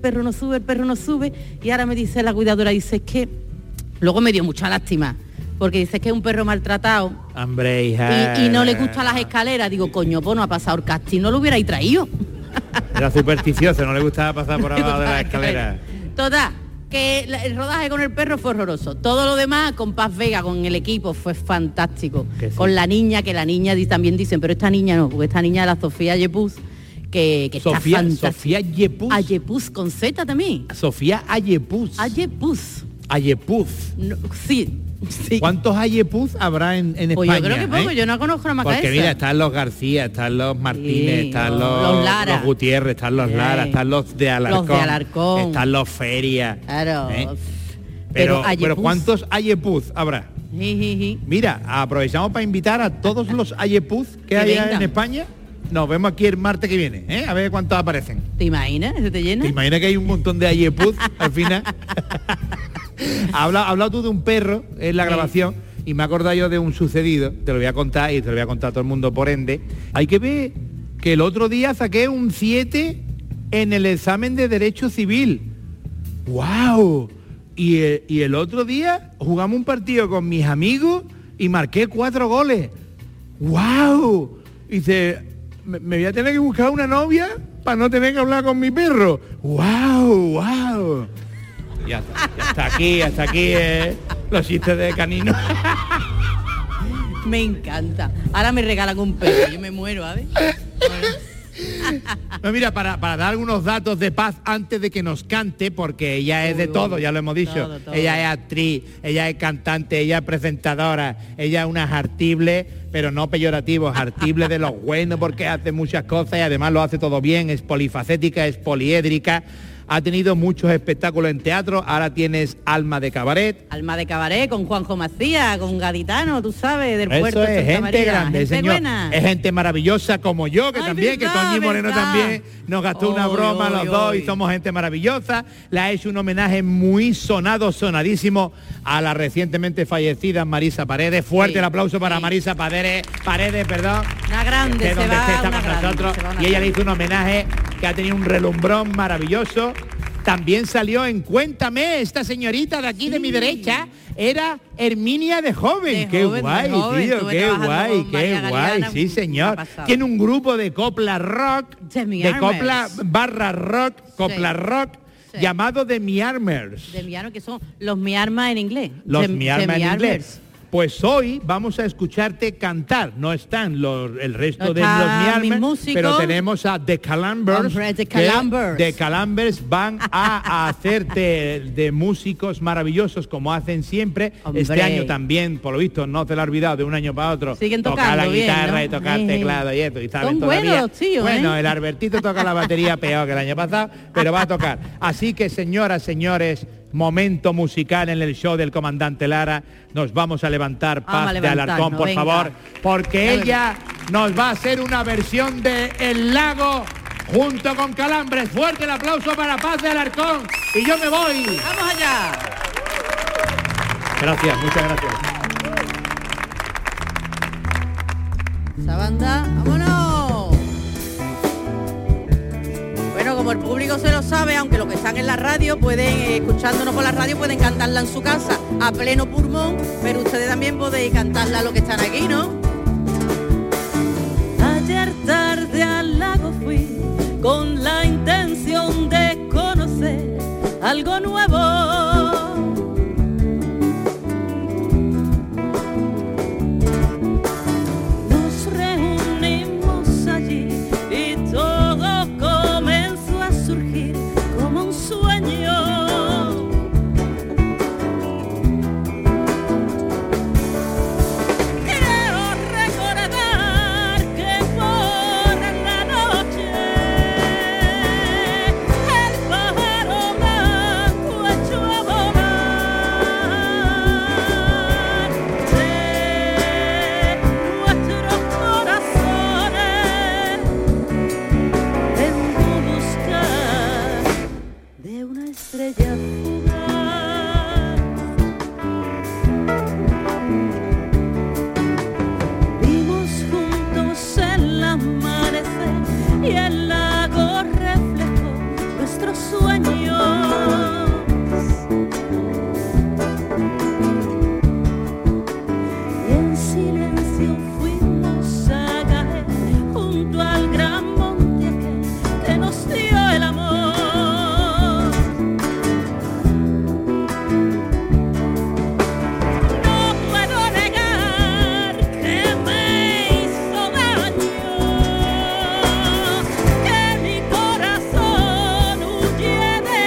Speaker 5: Y ahora me dice la cuidadora, dice, es que... Luego me dio mucha lástima, porque dice que es un perro maltratado.
Speaker 3: Hombre, hija.
Speaker 5: Y no le gustan las escaleras. Digo, coño, pues no ha pasado el casting, no lo hubierais traído.
Speaker 3: Era supersticioso, no le gustaba pasar por abajo de la escalera.
Speaker 5: Total, que el rodaje con el perro fue horroroso. Todo lo demás, con Paz Vega, con el equipo, fue fantástico. Sí. Con la niña, que la niña también dicen, pero esta niña no, porque esta niña es la Sofía Ayepuz, que está fantástica.
Speaker 3: Sofía Ayepuz.
Speaker 5: Ayepuz con Z también.
Speaker 3: Sofía Ayepuz. Ayepuz.
Speaker 5: No, sí.
Speaker 3: ¿Cuántos Ayepuz habrá en
Speaker 5: pues
Speaker 3: España?
Speaker 5: Yo creo que poco, yo no conozco la maca.
Speaker 3: Porque mira, están los García, están los Martínez, están los Gutiérrez, están los Lara, están los de Alarcón, están los Feria.
Speaker 5: Claro.
Speaker 3: Pero ¿cuántos Ayepuz habrá? Mira, aprovechamos para invitar a todos los Ayepuz que hay en España. Nos vemos aquí el martes que viene, a ver cuántos aparecen.
Speaker 5: ¿Te imaginas? ¿Se te llena?
Speaker 3: ¿Te imaginas que hay un montón de Ayepuz al final? Has hablado tú de un perro en la grabación y me he acordado yo de un sucedido, te lo voy a contar y te lo voy a contar a todo el mundo por ende. Hay que ver que el otro día saqué un 7 en el examen de Derecho Civil. ¡Wow! Y el otro día jugamos un partido con mis amigos y marqué 4 goles. ¡Wow! Y dice, me voy a tener que buscar una novia para no tener que hablar con mi perro. ¡Wow! ¡Wow! Ya está aquí los chistes de canino.
Speaker 5: Me encanta. Ahora me regalan un perro, yo me muero, ¿sabes?
Speaker 3: No, mira, para dar algunos datos de Paz antes de que nos cante, porque ella es de todo, ya lo hemos dicho. Todo. Ella es actriz, ella es cantante, ella es presentadora, ella es una artible, pero no peyorativo, es artible de lo bueno, porque hace muchas cosas y además lo hace todo bien, es polifacética, es poliédrica. Ha tenido muchos espectáculos en teatro, ahora tienes Alma de Cabaret.
Speaker 5: Alma de Cabaret con Juanjo Macías, con Gaditano, tú sabes, del puerto de
Speaker 3: Santa
Speaker 5: María.
Speaker 3: Gente grande,
Speaker 5: gente
Speaker 3: señor.
Speaker 5: Buena.
Speaker 3: Es gente maravillosa como yo, que
Speaker 5: Ay,
Speaker 3: también,
Speaker 5: verdad,
Speaker 3: que Toñi Moreno
Speaker 5: verdad.
Speaker 3: también nos gastó una broma los dos y somos gente maravillosa. Le ha hecho un homenaje muy sonado, sonadísimo a la recientemente fallecida Marisa Paredes. Fuerte el aplauso para Marisa Paredes, perdón.
Speaker 5: Una grande,
Speaker 3: Que
Speaker 5: se
Speaker 3: donde
Speaker 5: va
Speaker 3: esté está
Speaker 5: una
Speaker 3: con
Speaker 5: grande,
Speaker 3: nosotros.
Speaker 5: se va una
Speaker 3: Y ella le
Speaker 5: grande.
Speaker 3: hizo un homenaje que ha tenido un relumbrón maravilloso. También salió en Cuéntame, esta señorita de aquí de mi derecha, era Herminia de joven. Qué guay, tío, qué guay, sí señor. Tiene un grupo de copla rock, de copla barra rock, copla rock, llamado The Miarmers.
Speaker 5: De Miarmers, que son los Miarmas en inglés.
Speaker 3: Los Miarmas en inglés. Pues hoy vamos a escucharte cantar. No están el resto de los Miarmers, pero tenemos a The Calambers.
Speaker 5: Hombre, The Calambers.
Speaker 3: The Calambers van a hacerte de músicos maravillosos como hacen siempre.
Speaker 5: Hombre.
Speaker 3: Este año también, por lo visto, no te lo has olvidado, de un año para otro.
Speaker 5: Siguen
Speaker 3: tocar
Speaker 5: tocando
Speaker 3: la guitarra
Speaker 5: bien,
Speaker 3: y tocar el teclado y esto. Y saben
Speaker 5: Son
Speaker 3: todavía.
Speaker 5: buenos los tíos,
Speaker 3: Bueno, el Albertito toca la batería peor que el año pasado, pero va a tocar. Así que, señoras, señores, momento musical en el show del comandante Lara. Nos vamos a levantar Paz de Alarcón, por favor, porque ella nos va a hacer una versión de El Lago junto con Calambres. Fuerte el aplauso para Paz de Alarcón. Y yo me voy.
Speaker 5: ¡Vamos allá!
Speaker 3: Gracias, muchas gracias.
Speaker 5: Esa banda, vámonos. Bueno, como el público se lo sabe, aunque los que están en la radio pueden, escuchándonos por la radio, pueden cantarla en su casa a pleno pulmón, pero ustedes también podéis cantarla a los que están aquí, ¿no?
Speaker 10: Ayer tarde al lago fui con la intención de conocer algo nuevo. Nos reunimos allí y todo comenzó a surgir como un sueño. Creo recordar que por la noche el pájaro blanco echó a volar de nuestros corazones en busca de una estrella fugaz. Vimos juntos el amanecer y el lago reflejó nuestros sueños. Y en silencio fuimos a caer junto al gran monte aquel que nos dio el amor. No puedo negar que me hizo daño, que mi corazón huye de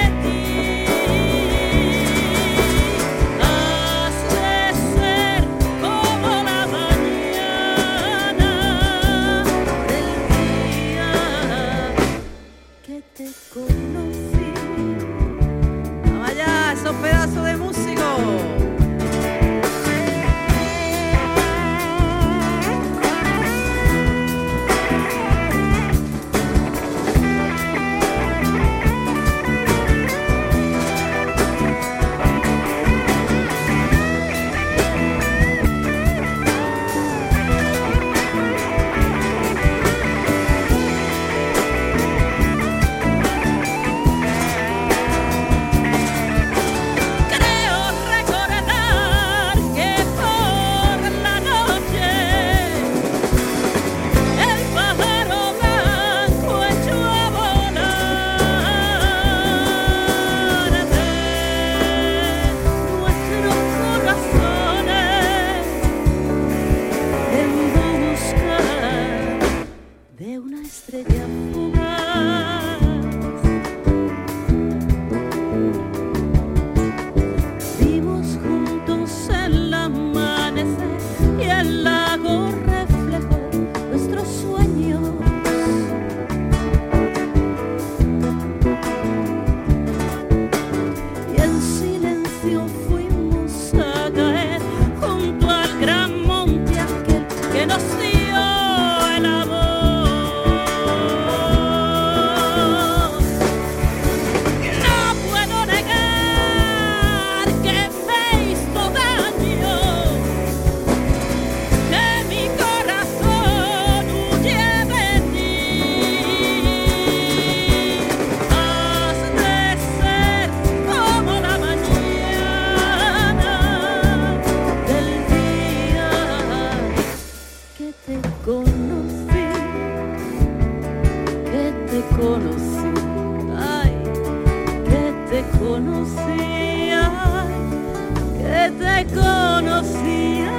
Speaker 10: conocía, que te conocía.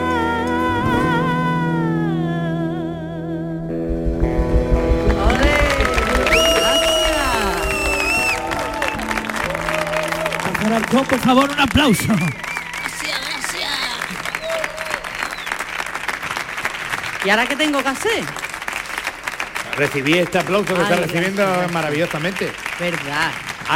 Speaker 2: Alarcón, por favor, un aplauso.
Speaker 5: ¿Y ahora qué tengo que hacer?
Speaker 3: Recibí este aplauso que
Speaker 5: Ay,
Speaker 3: está recibiendo
Speaker 5: gracias.
Speaker 3: maravillosamente.
Speaker 5: Verdad.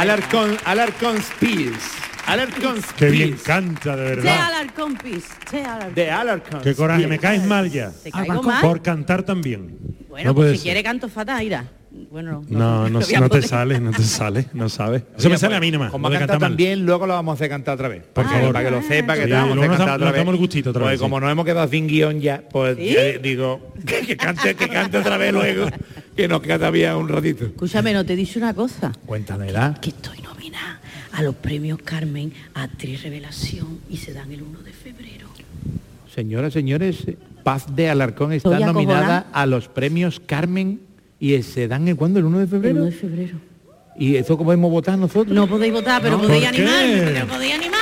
Speaker 3: Alarcón Spears. Alarcón Spears.
Speaker 6: Que bien canta, de
Speaker 5: Che
Speaker 6: verdad.
Speaker 5: Alarcón Pis. Che Alarcón.
Speaker 3: De Alarcón.
Speaker 6: Qué coraje,
Speaker 3: Spears.
Speaker 6: me caes mal ya.
Speaker 5: ¿Te caigo mal?
Speaker 6: Por cantar también.
Speaker 5: Bueno,
Speaker 6: no
Speaker 5: pues
Speaker 6: puede
Speaker 5: si
Speaker 6: ser.
Speaker 5: quiere canto fatal, Ira. Bueno,
Speaker 6: No, no,
Speaker 5: voy a
Speaker 6: no te
Speaker 5: poder.
Speaker 6: sale, no sabes. Eso me sale a mí nomás.
Speaker 3: Como
Speaker 6: lo
Speaker 3: ha
Speaker 6: de
Speaker 3: cantado
Speaker 6: cantar mal.
Speaker 3: también, luego lo vamos a hacer cantar otra vez.
Speaker 6: Por favor.
Speaker 3: Para que lo sepa, que
Speaker 6: Sí,
Speaker 3: te vamos a
Speaker 6: luego
Speaker 3: hacer
Speaker 6: nos
Speaker 3: cantar otra
Speaker 6: nos
Speaker 3: vez.
Speaker 6: damos el gustito otra
Speaker 3: Pues
Speaker 6: vez, sí.
Speaker 3: como nos hemos quedado sin guión ya, pues
Speaker 5: ¿Sí?
Speaker 3: ya digo, que cante otra vez luego, que nos queda todavía un ratito.
Speaker 5: Escúchame, no te he dicho una cosa.
Speaker 3: Cuéntamela.
Speaker 5: Que estoy nominada a los premios Carmen a Actriz Revelación y se dan el 1 de febrero.
Speaker 3: Señoras, señores, Paz de Alarcón está
Speaker 5: Estoy
Speaker 3: nominada
Speaker 5: acojonada.
Speaker 3: a los premios Carmen y se dan el ¿cuándo? ¿El 1 de
Speaker 5: El
Speaker 3: febrero?
Speaker 5: 1 de febrero.
Speaker 3: ¿Y eso cómo podemos votar nosotros?
Speaker 5: No podéis votar, pero
Speaker 6: No,
Speaker 5: podéis
Speaker 6: ¿por qué?
Speaker 5: animar. Pero podéis animar.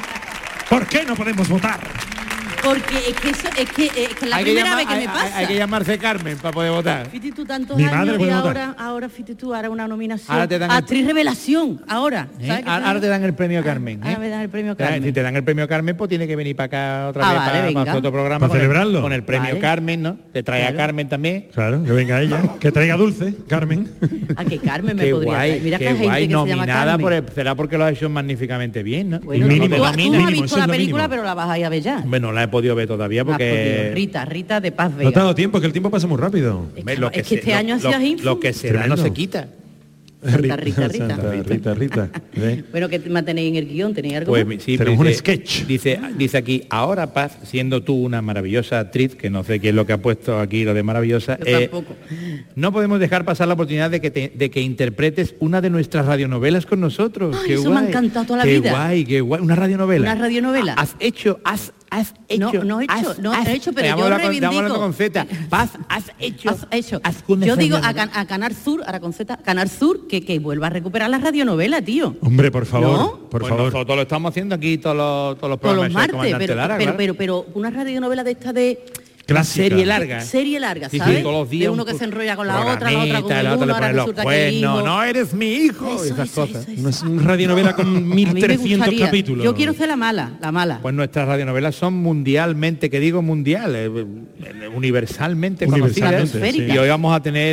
Speaker 6: ¿Por qué no podemos votar?
Speaker 5: Porque es que, es que es la primera vez que me pasa.
Speaker 3: Hay que llamarse Carmen para poder votar.
Speaker 5: Fíjate tú tantos
Speaker 6: Mi
Speaker 5: años
Speaker 6: madre
Speaker 5: y
Speaker 6: puede
Speaker 5: ahora fíjate tú, ahora una nominación.
Speaker 3: Ahora te dan el-
Speaker 5: Actriz Revelación, ahora.
Speaker 3: ¿Eh?
Speaker 5: ¿Sabes qué
Speaker 3: Ahora te dan el premio Carmen.
Speaker 5: Ahora me dan el premio Carmen.
Speaker 3: Si te dan el premio Carmen, pues tiene que venir para acá otra
Speaker 5: Ah,
Speaker 3: vez
Speaker 5: vale,
Speaker 3: para
Speaker 5: venga.
Speaker 3: hacer otro programa.
Speaker 6: ¿Para
Speaker 3: con el-
Speaker 6: celebrarlo?
Speaker 3: Con el premio
Speaker 5: Vale.
Speaker 3: Carmen, ¿no? Te trae a
Speaker 5: Claro.
Speaker 3: Carmen también.
Speaker 6: Claro, que venga ella. Que traiga dulce, Carmen.
Speaker 5: A que Carmen me
Speaker 3: Qué
Speaker 5: podría
Speaker 3: guay,
Speaker 5: traer. Mira
Speaker 3: qué
Speaker 5: que hay gente
Speaker 3: guay,
Speaker 5: que se llama
Speaker 3: nominada
Speaker 5: Carmen.
Speaker 3: por será porque lo ha hecho magníficamente bien, ¿no?
Speaker 5: Bueno,
Speaker 6: Y mínimo,
Speaker 5: tú,
Speaker 6: lo
Speaker 5: tú
Speaker 6: mínimo,
Speaker 5: no has
Speaker 6: eso
Speaker 5: visto
Speaker 6: es
Speaker 5: la
Speaker 6: lo
Speaker 5: película,
Speaker 6: mínimo.
Speaker 5: pero la vas a ir a ver ya.
Speaker 3: Bueno, la he podido ver todavía
Speaker 5: No has podido.
Speaker 3: porque
Speaker 5: Rita de Paz
Speaker 6: No
Speaker 5: Vega.
Speaker 6: te ha dado tiempo, que el tiempo pasa muy rápido.
Speaker 5: Es
Speaker 3: Ve,
Speaker 5: que, este año ha sido ínfimo.
Speaker 3: lo que se da no
Speaker 6: Tremendo.
Speaker 3: se quita.
Speaker 5: Santa Rita.
Speaker 6: Santa Rita. ¿Ve?
Speaker 5: Bueno, que me tenéis en el guión, tenéis algo
Speaker 3: Pues
Speaker 5: más?
Speaker 3: sí,
Speaker 6: Tenemos
Speaker 3: dice-
Speaker 6: un sketch.
Speaker 3: Dice aquí, ahora Paz, siendo tú una maravillosa actriz, que no sé quién es lo que ha puesto aquí lo de maravillosa,
Speaker 5: Yo tampoco.
Speaker 3: no podemos dejar pasar la oportunidad de que interpretes una de nuestras radionovelas con nosotros.
Speaker 5: Ay,
Speaker 3: Qué
Speaker 5: eso me ha
Speaker 3: guay.
Speaker 5: encantado toda la
Speaker 3: Qué
Speaker 5: vida.
Speaker 3: guay, qué guay. Una radionovela.
Speaker 5: Una radionovela.
Speaker 3: Has hecho.
Speaker 5: No he hecho, pero yo
Speaker 3: Vamos
Speaker 5: reivindico.
Speaker 3: hablando con Z. Paz, has hecho.
Speaker 5: Has hecho.
Speaker 3: Haz una
Speaker 5: Yo digo
Speaker 3: radionovela.
Speaker 5: a Canal Sur, ahora con Z, Canal Sur, que vuelva a recuperar la radionovela, tío.
Speaker 6: Hombre, por favor,
Speaker 5: ¿No?
Speaker 6: por
Speaker 3: Pues
Speaker 6: favor.
Speaker 3: nosotros lo estamos haciendo aquí todos los
Speaker 5: Todos
Speaker 3: programas
Speaker 5: los
Speaker 3: del
Speaker 5: martes,
Speaker 3: Comandante Lara,
Speaker 5: pero una radionovela de esta de
Speaker 6: Clásica.
Speaker 3: serie larga.
Speaker 5: serie larga,
Speaker 3: Sí, sí,
Speaker 5: ¿sabes?
Speaker 3: todos los días
Speaker 5: de uno
Speaker 3: un
Speaker 5: que se enrolla con la
Speaker 3: programita,
Speaker 5: otra, la otra con el
Speaker 3: la otra
Speaker 5: uno,
Speaker 3: le
Speaker 5: ahora
Speaker 3: pone los
Speaker 5: resulta que el hijo.
Speaker 3: cuernos, no eres mi hijo,
Speaker 5: Eso,
Speaker 3: esas
Speaker 5: eso,
Speaker 3: cosas.
Speaker 5: eso.
Speaker 6: No es una radionovela con
Speaker 5: A mí me
Speaker 6: 1300
Speaker 5: gustaría.
Speaker 6: capítulos.
Speaker 5: Yo quiero ser la mala.
Speaker 3: Pues nuestras radionovelas son mundialmente, que digo mundial, universalmente conocidas.
Speaker 5: Universalmente, sí.
Speaker 3: Y hoy vamos a tener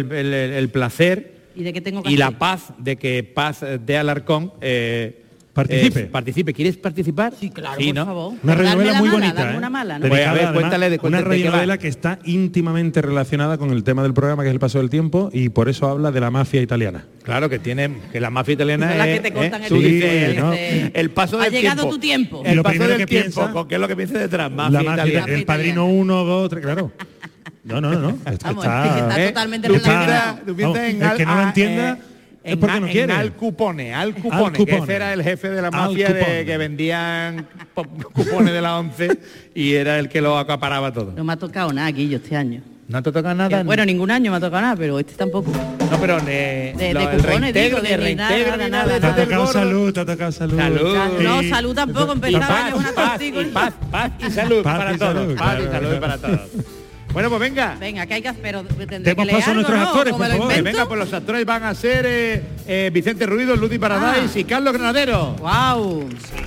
Speaker 3: el placer
Speaker 5: ¿Y de qué tengo que
Speaker 3: y la
Speaker 5: hacer?
Speaker 3: paz de que Paz de Alarcón
Speaker 6: Participe.
Speaker 3: ¿Quieres participar?
Speaker 5: Sí, claro,
Speaker 3: Sí,
Speaker 5: por
Speaker 3: ¿no?
Speaker 5: favor.
Speaker 6: Una radionovela
Speaker 5: Darme
Speaker 6: muy
Speaker 5: la mala,
Speaker 6: bonita,
Speaker 5: darme
Speaker 6: ¿eh?
Speaker 5: una mala, ¿no?
Speaker 3: Pues, a ver,
Speaker 6: Dedicada,
Speaker 3: cuéntale de
Speaker 6: una
Speaker 3: qué va.
Speaker 6: radionovela que está íntimamente relacionada con el tema del programa, que es el paso del tiempo, y por eso habla de la mafia italiana.
Speaker 3: Claro, que la mafia italiana
Speaker 5: Son las
Speaker 3: es,
Speaker 5: que te cortan el
Speaker 3: tú
Speaker 6: tiempo.
Speaker 3: dices,
Speaker 6: Sí, ¿no?
Speaker 3: el paso
Speaker 5: Ha
Speaker 3: del
Speaker 5: llegado
Speaker 3: tiempo.
Speaker 5: tu tiempo.
Speaker 6: Y
Speaker 3: El
Speaker 6: lo
Speaker 3: paso
Speaker 6: primero
Speaker 3: del
Speaker 6: que
Speaker 3: tiempo,
Speaker 6: piensa-
Speaker 3: ¿qué es lo que piensa detrás?
Speaker 6: La
Speaker 3: Mafia
Speaker 6: mafia,
Speaker 3: italiana.
Speaker 6: el padrino 1, 2, 3, claro. No.
Speaker 5: Vamos, está totalmente
Speaker 3: tú
Speaker 5: relacionado.
Speaker 3: piensas, tú piensas
Speaker 6: Vamos,
Speaker 3: en
Speaker 6: el que no lo entienda es porque no quiere.
Speaker 3: Al Cupone,
Speaker 6: Al
Speaker 3: que
Speaker 6: Cupone.
Speaker 3: ese era el jefe de la
Speaker 6: Al
Speaker 3: mafia
Speaker 6: Cupone.
Speaker 3: que vendían cupones de la 11 y era el que lo acaparaba todo.
Speaker 5: No me ha tocado nada aquí yo este año.
Speaker 3: ¿No te toca nada?
Speaker 5: Bueno, ningún año me ha tocado nada, pero este tampoco.
Speaker 3: no, pero
Speaker 5: de
Speaker 3: el
Speaker 5: cupones,
Speaker 3: reintegro,
Speaker 5: digo,
Speaker 3: ni
Speaker 5: de
Speaker 3: reintegro,
Speaker 5: nada,
Speaker 3: ni
Speaker 5: nada,
Speaker 3: nada,
Speaker 6: Te ha
Speaker 3: eso del
Speaker 6: tocado
Speaker 3: gordo.
Speaker 6: salud, te ha tocado salud.
Speaker 3: Salud.
Speaker 5: No,
Speaker 6: Sí.
Speaker 5: salud tampoco,
Speaker 3: Y
Speaker 5: empezaba yo una
Speaker 3: paz
Speaker 5: tortícolis.
Speaker 3: y salud
Speaker 6: Paz
Speaker 3: para
Speaker 6: y
Speaker 3: todos.
Speaker 6: salud,
Speaker 3: Paz y
Speaker 6: claro,
Speaker 3: salud
Speaker 6: claro.
Speaker 3: para todos. Bueno, pues venga.
Speaker 5: Venga, que hay que hacer, pero tendré
Speaker 6: Demos
Speaker 5: que leer
Speaker 6: paso a
Speaker 5: algo,
Speaker 6: nuestros
Speaker 5: ¿no?
Speaker 6: actores,
Speaker 5: ¿O
Speaker 6: por
Speaker 5: me lo
Speaker 6: favor.
Speaker 5: invento?
Speaker 3: Venga, pues los actores van a ser Vicente Ruido, Ludi Paradise y Carlos Granadero.
Speaker 5: Wow.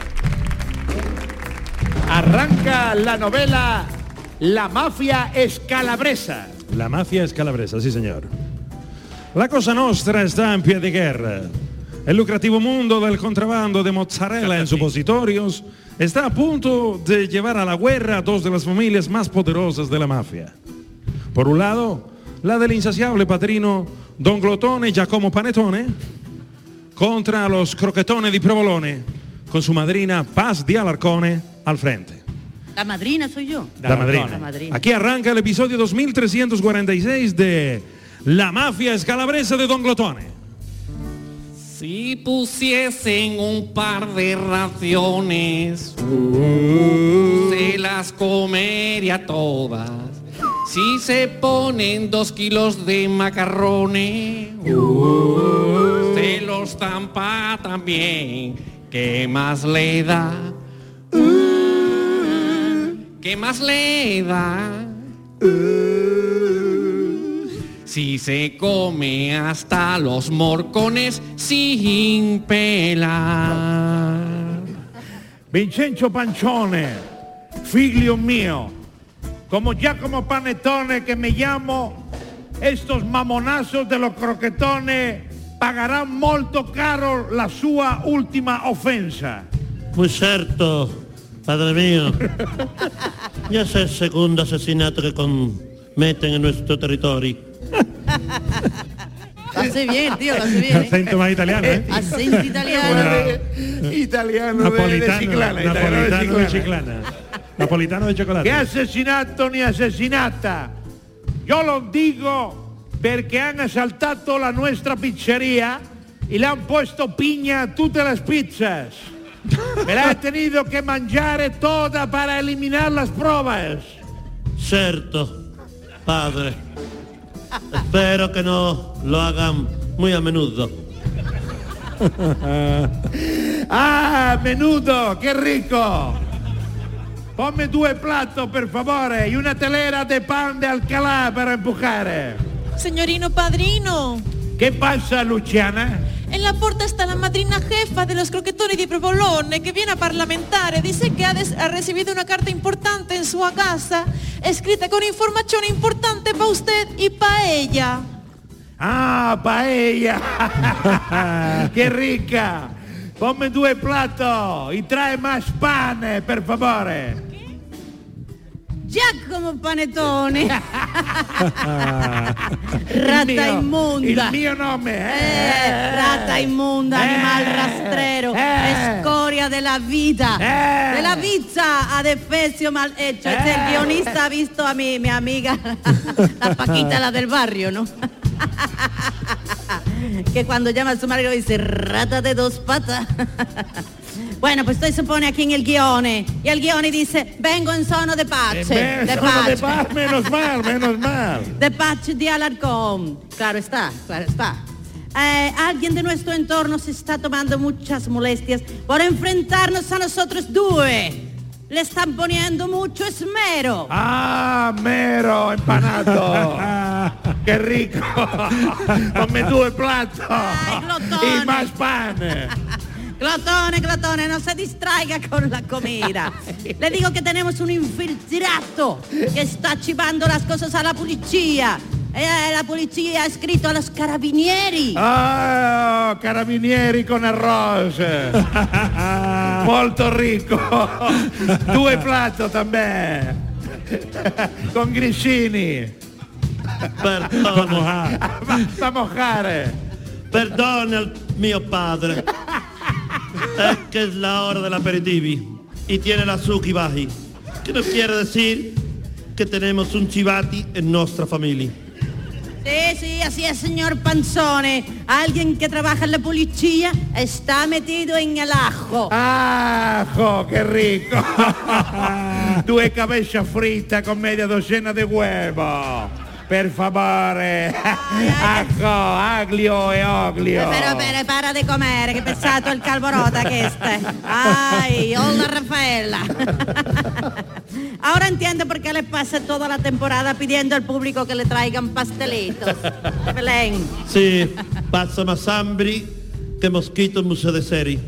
Speaker 3: Arranca la novela La mafia escalabresa.
Speaker 6: La mafia es calabresa, sí señor. La Cosa Nostra está en pie de guerra. El lucrativo mundo del contrabando de mozzarella en supositorios está a punto de llevar a la guerra a dos de las familias más poderosas de la mafia. Por un lado, la del insaciable padrino Don Glotone Giacomo Panettone contra los croquetones di Provolone, con su madrina Paz di Alarcone al frente.
Speaker 5: La madrina soy yo.
Speaker 6: La madrina.
Speaker 5: La madrina.
Speaker 6: Aquí arranca el episodio 2346 de La mafia escalabresa de Don Glotone.
Speaker 8: Si pusiesen un par de raciones, se las comería todas. Si se ponen 2 kilos de macarrones, se los zampa también. ¿Qué más le da? ¿Qué más le da? Si se come hasta los morcones sin pelar.
Speaker 11: Vincenzo Pancione, figlio mio, como Giacomo Panettone que me llamo, estos mamonazos de los croquetones pagarán molto caro la sua ultima offensa.
Speaker 12: Muy certo, padre mío. Ya es el segundo asesinato que cometen en nuestro territorio.
Speaker 5: Lo hace bien, tío, lo hace bien.
Speaker 6: Acento más italiano, ¿eh?
Speaker 5: Acento italiano.
Speaker 3: Italiano de Chiclana.
Speaker 6: Napolitano de Chiclana. Napolitano de chocolate.
Speaker 11: Che assassinato ni assassinata. Io lo dico perché hanno assaltato la nostra pizzeria y le han puesto piña a tutte las pizzas. Me la he tenido que mangiare toda para eliminar las pruebas.
Speaker 12: Cierto, padre. Espero que no lo hagan muy a menudo.
Speaker 11: Ah, menudo, che ricco! Pommi 2 platos, per favore, y una telera de pan de Alcalá para empujar.
Speaker 9: Señorino padrino.
Speaker 11: ¿Qué pasa, Luciana?
Speaker 9: En la puerta está la madrina jefa de los croquetones di Provolone que viene a parlamentare. Dice que ha recibido una carta importante en su casa, escrita con información importante para usted y para ella.
Speaker 11: Ah, paella! ¡Qué rica! Pommi 2 platos y trae más pane, per favore.
Speaker 5: Giacomo Panettone. Rata inmunda.
Speaker 11: Il mio nome.
Speaker 5: Rata inmunda, animal rastrero, escoria de la vida, de la pizza, adefesio mal hecho. El guionista ha visto a mi amiga, la Paquita, la del barrio, ¿no? Que cuando llama a su marido dice, rata de 2 patas. Bueno, pues esto se pone aquí en el guione. Y el guione dice, vengo en sono de pace.
Speaker 11: De paz, menos mal.
Speaker 5: De pace de Alarcón. Claro está. Alguien de nuestro entorno se está tomando muchas molestias por enfrentarnos a nosotros 2. Le están poniendo mucho esmero.
Speaker 11: Ah, mero, empanato. Qué rico. Ponme 2 platos. Y más pan.
Speaker 5: Glotone, no se distraiga con la comida. Le digo que tenemos un infiltrato que está chivando las cosas a la policía. La policía ha escrito a los carabinieri.
Speaker 11: Ah, carabinieri con arroz. Molto rico. 2 platos también. Con grissini.
Speaker 12: Perdone.
Speaker 11: Pa' mojare.
Speaker 12: Perdone, mio padre. Es que es la hora del aperitivi y tiene la azúcar baji. Que no quiere decir que tenemos un chivati en nuestra familia.
Speaker 5: Sí, así es, señor Panzone. Alguien que trabaja en la policía está metido en el ajo.
Speaker 11: ¡Ajo, qué rico! 2 cabezas fritas con media docena de huevos. Per favore. Ajo, aglio e oglio.
Speaker 5: Pero, para de comer, que pesado el calborota que este. Ay, hola Rafaela. Ahora entiendo por qué le pasa toda la temporada pidiendo al público que le traigan pastelitos. Belén.
Speaker 12: Sí, pasa más hambre que mosquito en museo de serie.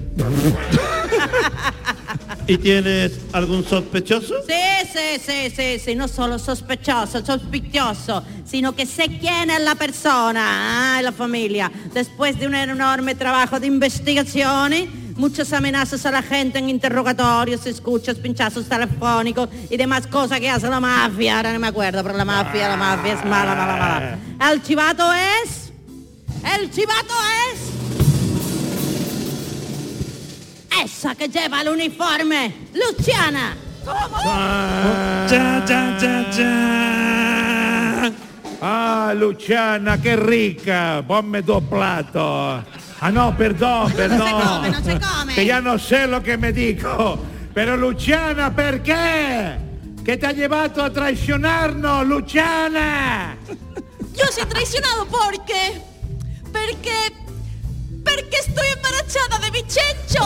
Speaker 12: ¿Y tienes algún sospechoso?
Speaker 5: Sí, no solo sospechoso, sino que sé quién es la persona, la familia. Después de un enorme trabajo de investigaciones, muchas amenazas a la gente en interrogatorios, escuchas, pinchazos telefónicos y demás cosas que hace la mafia. Ahora no me acuerdo, pero la mafia es mala. El chivato es... esa que lleva el uniforme, Luciana.
Speaker 11: Ah, Luciana, qué rica. Ponme 2 platos. Ah, no, perdón.
Speaker 5: No se come.
Speaker 11: Que ya no sé lo que me dico. Pero Luciana, ¿perché? ¿Qué te ha llevado a traicionarnos, Luciana?
Speaker 9: Yo soy traicionado porque porque estoy embarazada de mi chencho.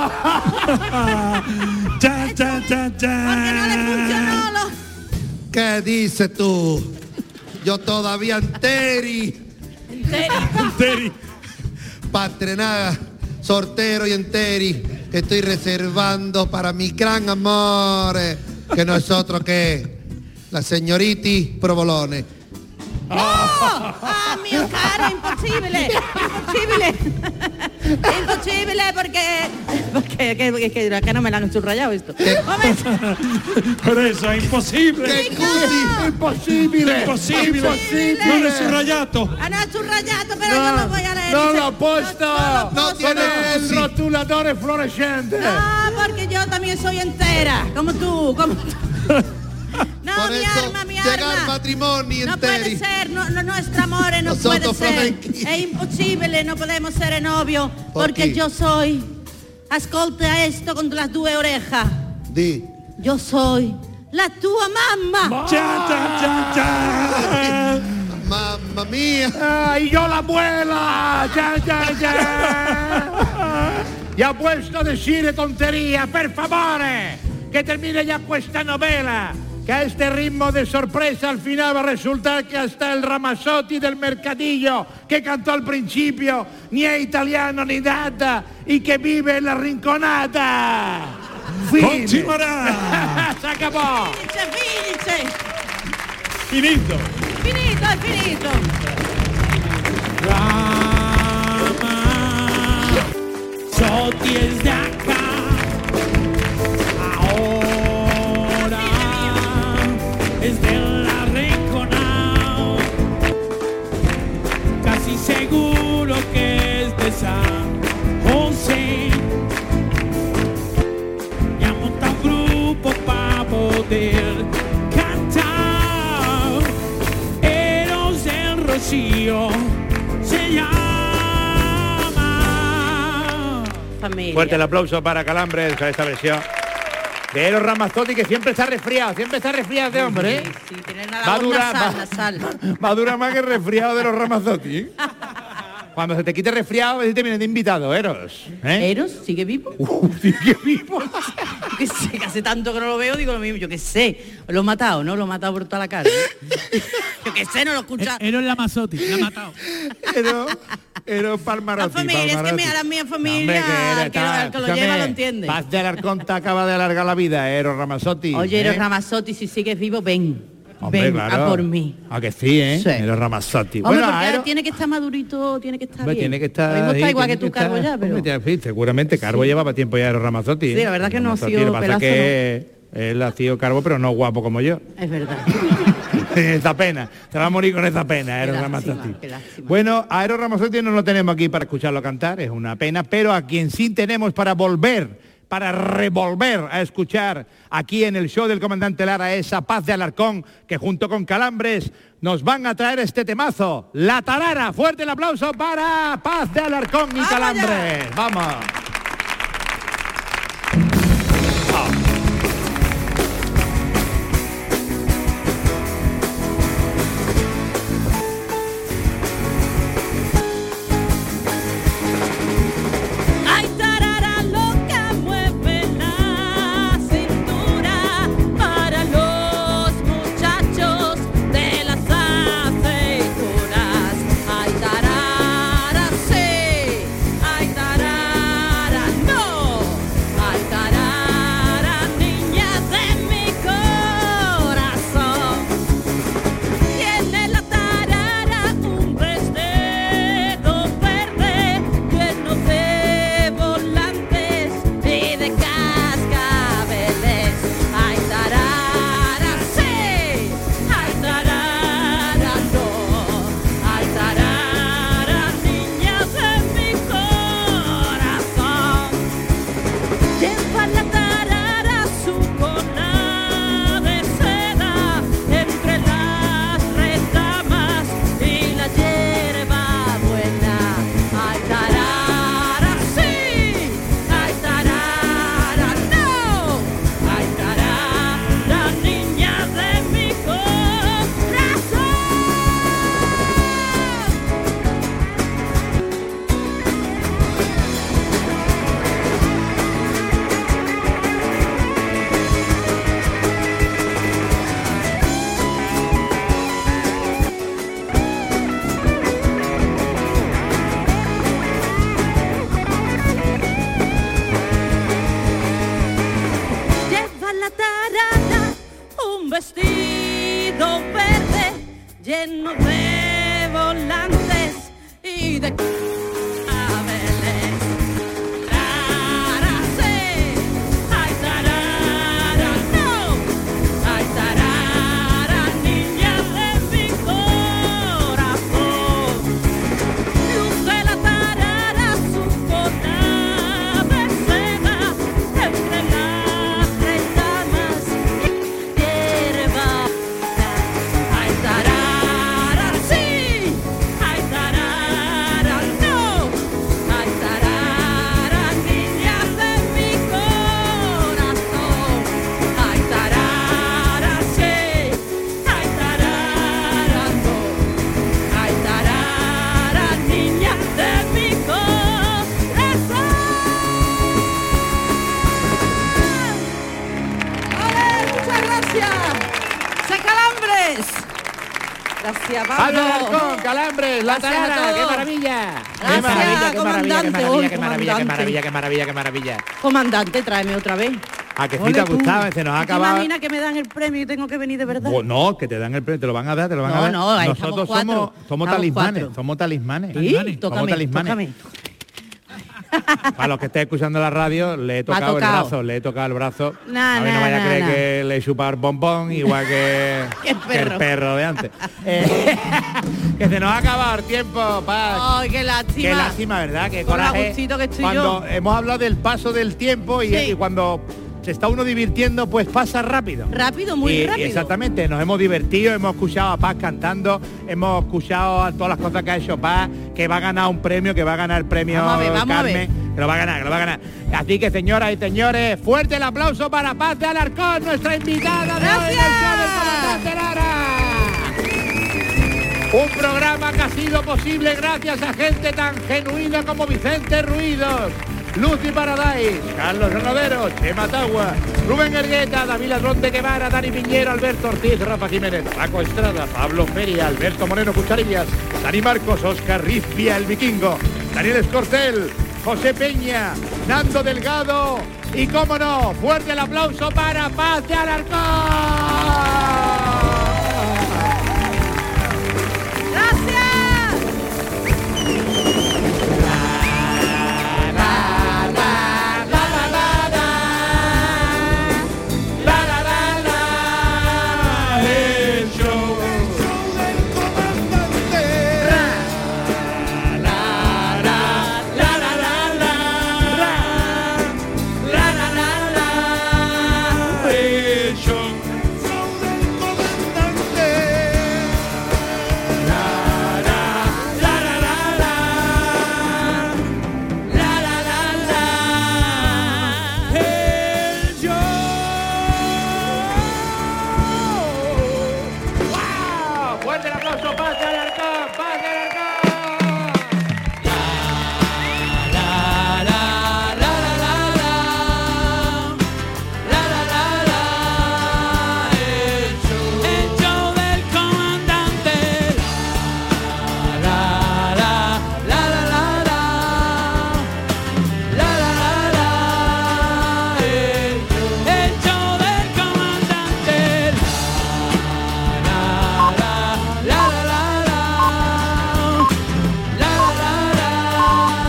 Speaker 6: Chan, chan, chan, chan.
Speaker 9: Porque no le funcionó lo...
Speaker 7: ¿Qué dices tú? Yo todavía enteri.
Speaker 6: Enteri.
Speaker 7: Para estrenar sortero y enteri que estoy reservando para mi gran amor, que no es otro que la señoriti Provolone.
Speaker 5: ¡Oh! ¡Ah, mio caro! ¡Imposible! ¡Imposible! ¡Imposible! Porque que no me la han subrayado esto.
Speaker 6: Por eso es imposible.
Speaker 11: ¡Che così! Impossibile!
Speaker 6: Imposible. Non è subrayato.
Speaker 5: No es subrayado, pero yo lo voy a leer.
Speaker 11: No
Speaker 5: Dice,
Speaker 11: lo posta
Speaker 7: no tiene
Speaker 11: el rotulador fluorescente.
Speaker 5: No, porque yo también soy entera, como tú. No,
Speaker 7: Por
Speaker 5: mi
Speaker 7: eso,
Speaker 5: arma, mi
Speaker 7: llegar
Speaker 5: arma.
Speaker 7: matrimoni
Speaker 5: No puede
Speaker 7: enteri.
Speaker 5: ser, nuestro amor no
Speaker 7: Nosotros
Speaker 5: puede ser.
Speaker 7: flamenchi.
Speaker 5: Es imposible, no podemos ser novio.
Speaker 7: ¿Por
Speaker 5: Porque
Speaker 7: qué?
Speaker 5: yo soy, ascolta esto con las 2 orejas.
Speaker 7: Di.
Speaker 5: Yo soy la tua mamma.
Speaker 6: Chan, chan, chan, chan.
Speaker 7: Mamma mía.
Speaker 11: ¡Ay, yo la abuela! ¡Ya! Ya puesto a decir tontería, per favore, que termine ya questa novela, que a este ritmo de sorpresa al final va a resultar que hasta el Ramazzotti del Mercadillo, que cantó al principio, ni es italiano ni nada, y que vive en la Rinconata. Fine.
Speaker 6: Continuará.
Speaker 11: Se acabó.
Speaker 5: Finice.
Speaker 6: Finito.
Speaker 5: Finito, è finito.
Speaker 2: Ramazzotti es de acá. Ahora es de la Rinconada. Casi seguro que es de San José. Y ha montado un grupo para poder cantar. Eros del Rocío se llama.
Speaker 5: Familia.
Speaker 3: Fuerte el aplauso para Calambres con esta versión de Eros Ramazzotti, que siempre está resfriado este hombre, ¿eh?
Speaker 5: Sí, tiene una voz nasal.
Speaker 3: Va a durar más que el resfriado de los Ramazzotti, ¿eh? Cuando se te quite resfriado, a veces te viene de invitado, Eros. ¿eh?
Speaker 5: ¿Eros sigue vivo?
Speaker 3: Sigue vivo.
Speaker 5: Yo qué sé, que hace tanto que no lo veo, digo lo mismo, yo qué sé. Lo he matado, ¿no? Lo he matado por toda la cara. Yo qué sé, no lo escucha.
Speaker 2: Eros la Mazzotti, la ha matado.
Speaker 3: Eros Palmarotti.
Speaker 5: La familia, es que mira, la mía familia, que lo lleva lo entiende.
Speaker 3: Paz de Alarcón te acaba de alargar la vida, Eros Ramazzotti.
Speaker 5: Oye, Eros
Speaker 3: ¿eh?
Speaker 5: Ramazzotti, si sigues vivo, ven.
Speaker 3: Hombre,
Speaker 5: ven
Speaker 3: claro.
Speaker 5: a por mí.
Speaker 3: A que sí, ¿eh?
Speaker 5: Sí.
Speaker 3: Eros Ramazzotti.
Speaker 5: Hombre,
Speaker 3: Bueno,
Speaker 5: porque ahora
Speaker 3: Eros-
Speaker 5: tiene que estar madurito, tiene que estar
Speaker 3: Hombre,
Speaker 5: bien.
Speaker 3: tiene que estar...
Speaker 5: Lo mismo está
Speaker 3: sí,
Speaker 5: igual que
Speaker 3: tiene
Speaker 5: tu Carbo
Speaker 3: estar-
Speaker 5: ya, pero...
Speaker 3: Hombre, sí, seguramente Carbo llevaba tiempo ya Eros Ramazzotti.
Speaker 5: Sí, la verdad que no ha
Speaker 3: Ramazzotti,
Speaker 5: sido
Speaker 3: lo que pasa es
Speaker 5: pelazo,
Speaker 3: que él ha sido Carbo, pero no guapo como yo.
Speaker 5: Es verdad.
Speaker 3: Esa pena, se va a morir con esa pena, Eros Ramazzotti. Bueno, a Eros Ramazzotti no lo tenemos aquí para escucharlo cantar, es una pena, pero a quien sí tenemos para revolver a escuchar aquí en el show del comandante Lara es a Paz de Alarcón, que junto con Calambres nos van a traer este temazo, La Tarara. Fuerte el aplauso para Paz de Alarcón y Calambres. Vamos.
Speaker 10: Ay, tarara loca, mueve la cintura para los muchachos de las aceitunas. Ay, tarara, sí, ay, tarara. vestido verde lleno de volantes y de claveles. Tarara, sí. Ay, tarara, no. Ay, tarara, niña de mi corazón. Luce la tarara su cola de seda entre las retamas hierba. Ay, tarara, sí. Ay, tarara, no. Ay, tarara, niña de mi corazón. Ay, tarara, sí. Ay, tarara, no. Ay, tarara, niña de mi corazón. ¡Ole! ¡Muchas gracias! ¡Se calambres! Gracias, Pablo.
Speaker 3: Pablo Alarcón, Calambres, La
Speaker 10: Gracias a
Speaker 3: Tarara, qué
Speaker 10: todos.
Speaker 3: maravilla. Qué
Speaker 10: Gracias,
Speaker 3: maravilla, qué maravilla, qué
Speaker 10: comandante,
Speaker 3: maravilla,
Speaker 10: hoy,
Speaker 3: qué maravilla, qué
Speaker 10: comandante.
Speaker 3: maravilla, qué maravilla, qué maravilla.
Speaker 5: Comandante, tráeme otra vez.
Speaker 3: ¿A que sí
Speaker 5: Ole
Speaker 3: te ha
Speaker 5: tú.
Speaker 3: gustado? Se nos ha
Speaker 5: ¿Te
Speaker 3: acabado.
Speaker 5: imaginas que me dan el premio y tengo que venir de verdad?
Speaker 3: Pues no, que te dan el premio, te lo van a dar, te lo van a
Speaker 5: No,
Speaker 3: dar.
Speaker 5: no, ahí
Speaker 3: Nosotros
Speaker 5: estamos cuatro.
Speaker 3: somos
Speaker 5: Estamos
Speaker 3: talismanes,
Speaker 5: cuatro.
Speaker 3: somos talismanes.
Speaker 5: Sí,
Speaker 3: Somos
Speaker 5: tócame,
Speaker 3: talismanes.
Speaker 5: tócame.
Speaker 3: Para los que estén escuchando la radio, le he tocado el
Speaker 5: tocado.
Speaker 3: brazo, le he tocado el brazo.
Speaker 5: Nah,
Speaker 3: a ver, no
Speaker 5: nah,
Speaker 3: vaya a
Speaker 5: nah,
Speaker 3: creer
Speaker 5: nah.
Speaker 3: que le he chupado el bombón igual que, que el perro de antes. Que se nos ha acabado el tiempo, Paz.
Speaker 5: Ay, qué lástima.
Speaker 3: Qué lástima, ¿verdad? Qué
Speaker 5: Con lo
Speaker 3: coraje.
Speaker 5: agustito que estoy
Speaker 3: Cuando
Speaker 5: yo.
Speaker 3: hemos hablado del paso del tiempo y,
Speaker 5: Sí.
Speaker 3: y cuando se está uno divirtiendo, pues pasa rápido.
Speaker 5: Rápido, muy
Speaker 3: Y
Speaker 5: rápido.
Speaker 3: exactamente, nos hemos divertido, hemos escuchado a Paz cantando, hemos escuchado a todas las cosas que ha hecho Paz, que va a ganar un premio, que va a ganar el premio
Speaker 5: Vamos a ver, vamos a ver.
Speaker 3: Carmen, que lo va a ganar, que lo va a ganar. Así que, señoras y señores, fuerte el aplauso para Paz de Alarcón, nuestra invitada de hoy en el show del Comandante Lara. Un programa que ha sido posible gracias a gente tan genuina como Vicente Ruidos, Lucy Paradise, Carlos Renodero, Chema Tagua, Rubén Ergueta, David Ladrón de Guevara, Dani Piñero, Alberto Ortiz, Rafa Jiménez, Paco Estrada, Pablo Feria, Alberto Moreno Cucharillas, Dani Marcos, Oscar Rizpia, el Vikingo, Daniel Escorcel, José Peña, Nando Delgado y, cómo no, fuerte el aplauso para Paz de Alarcón.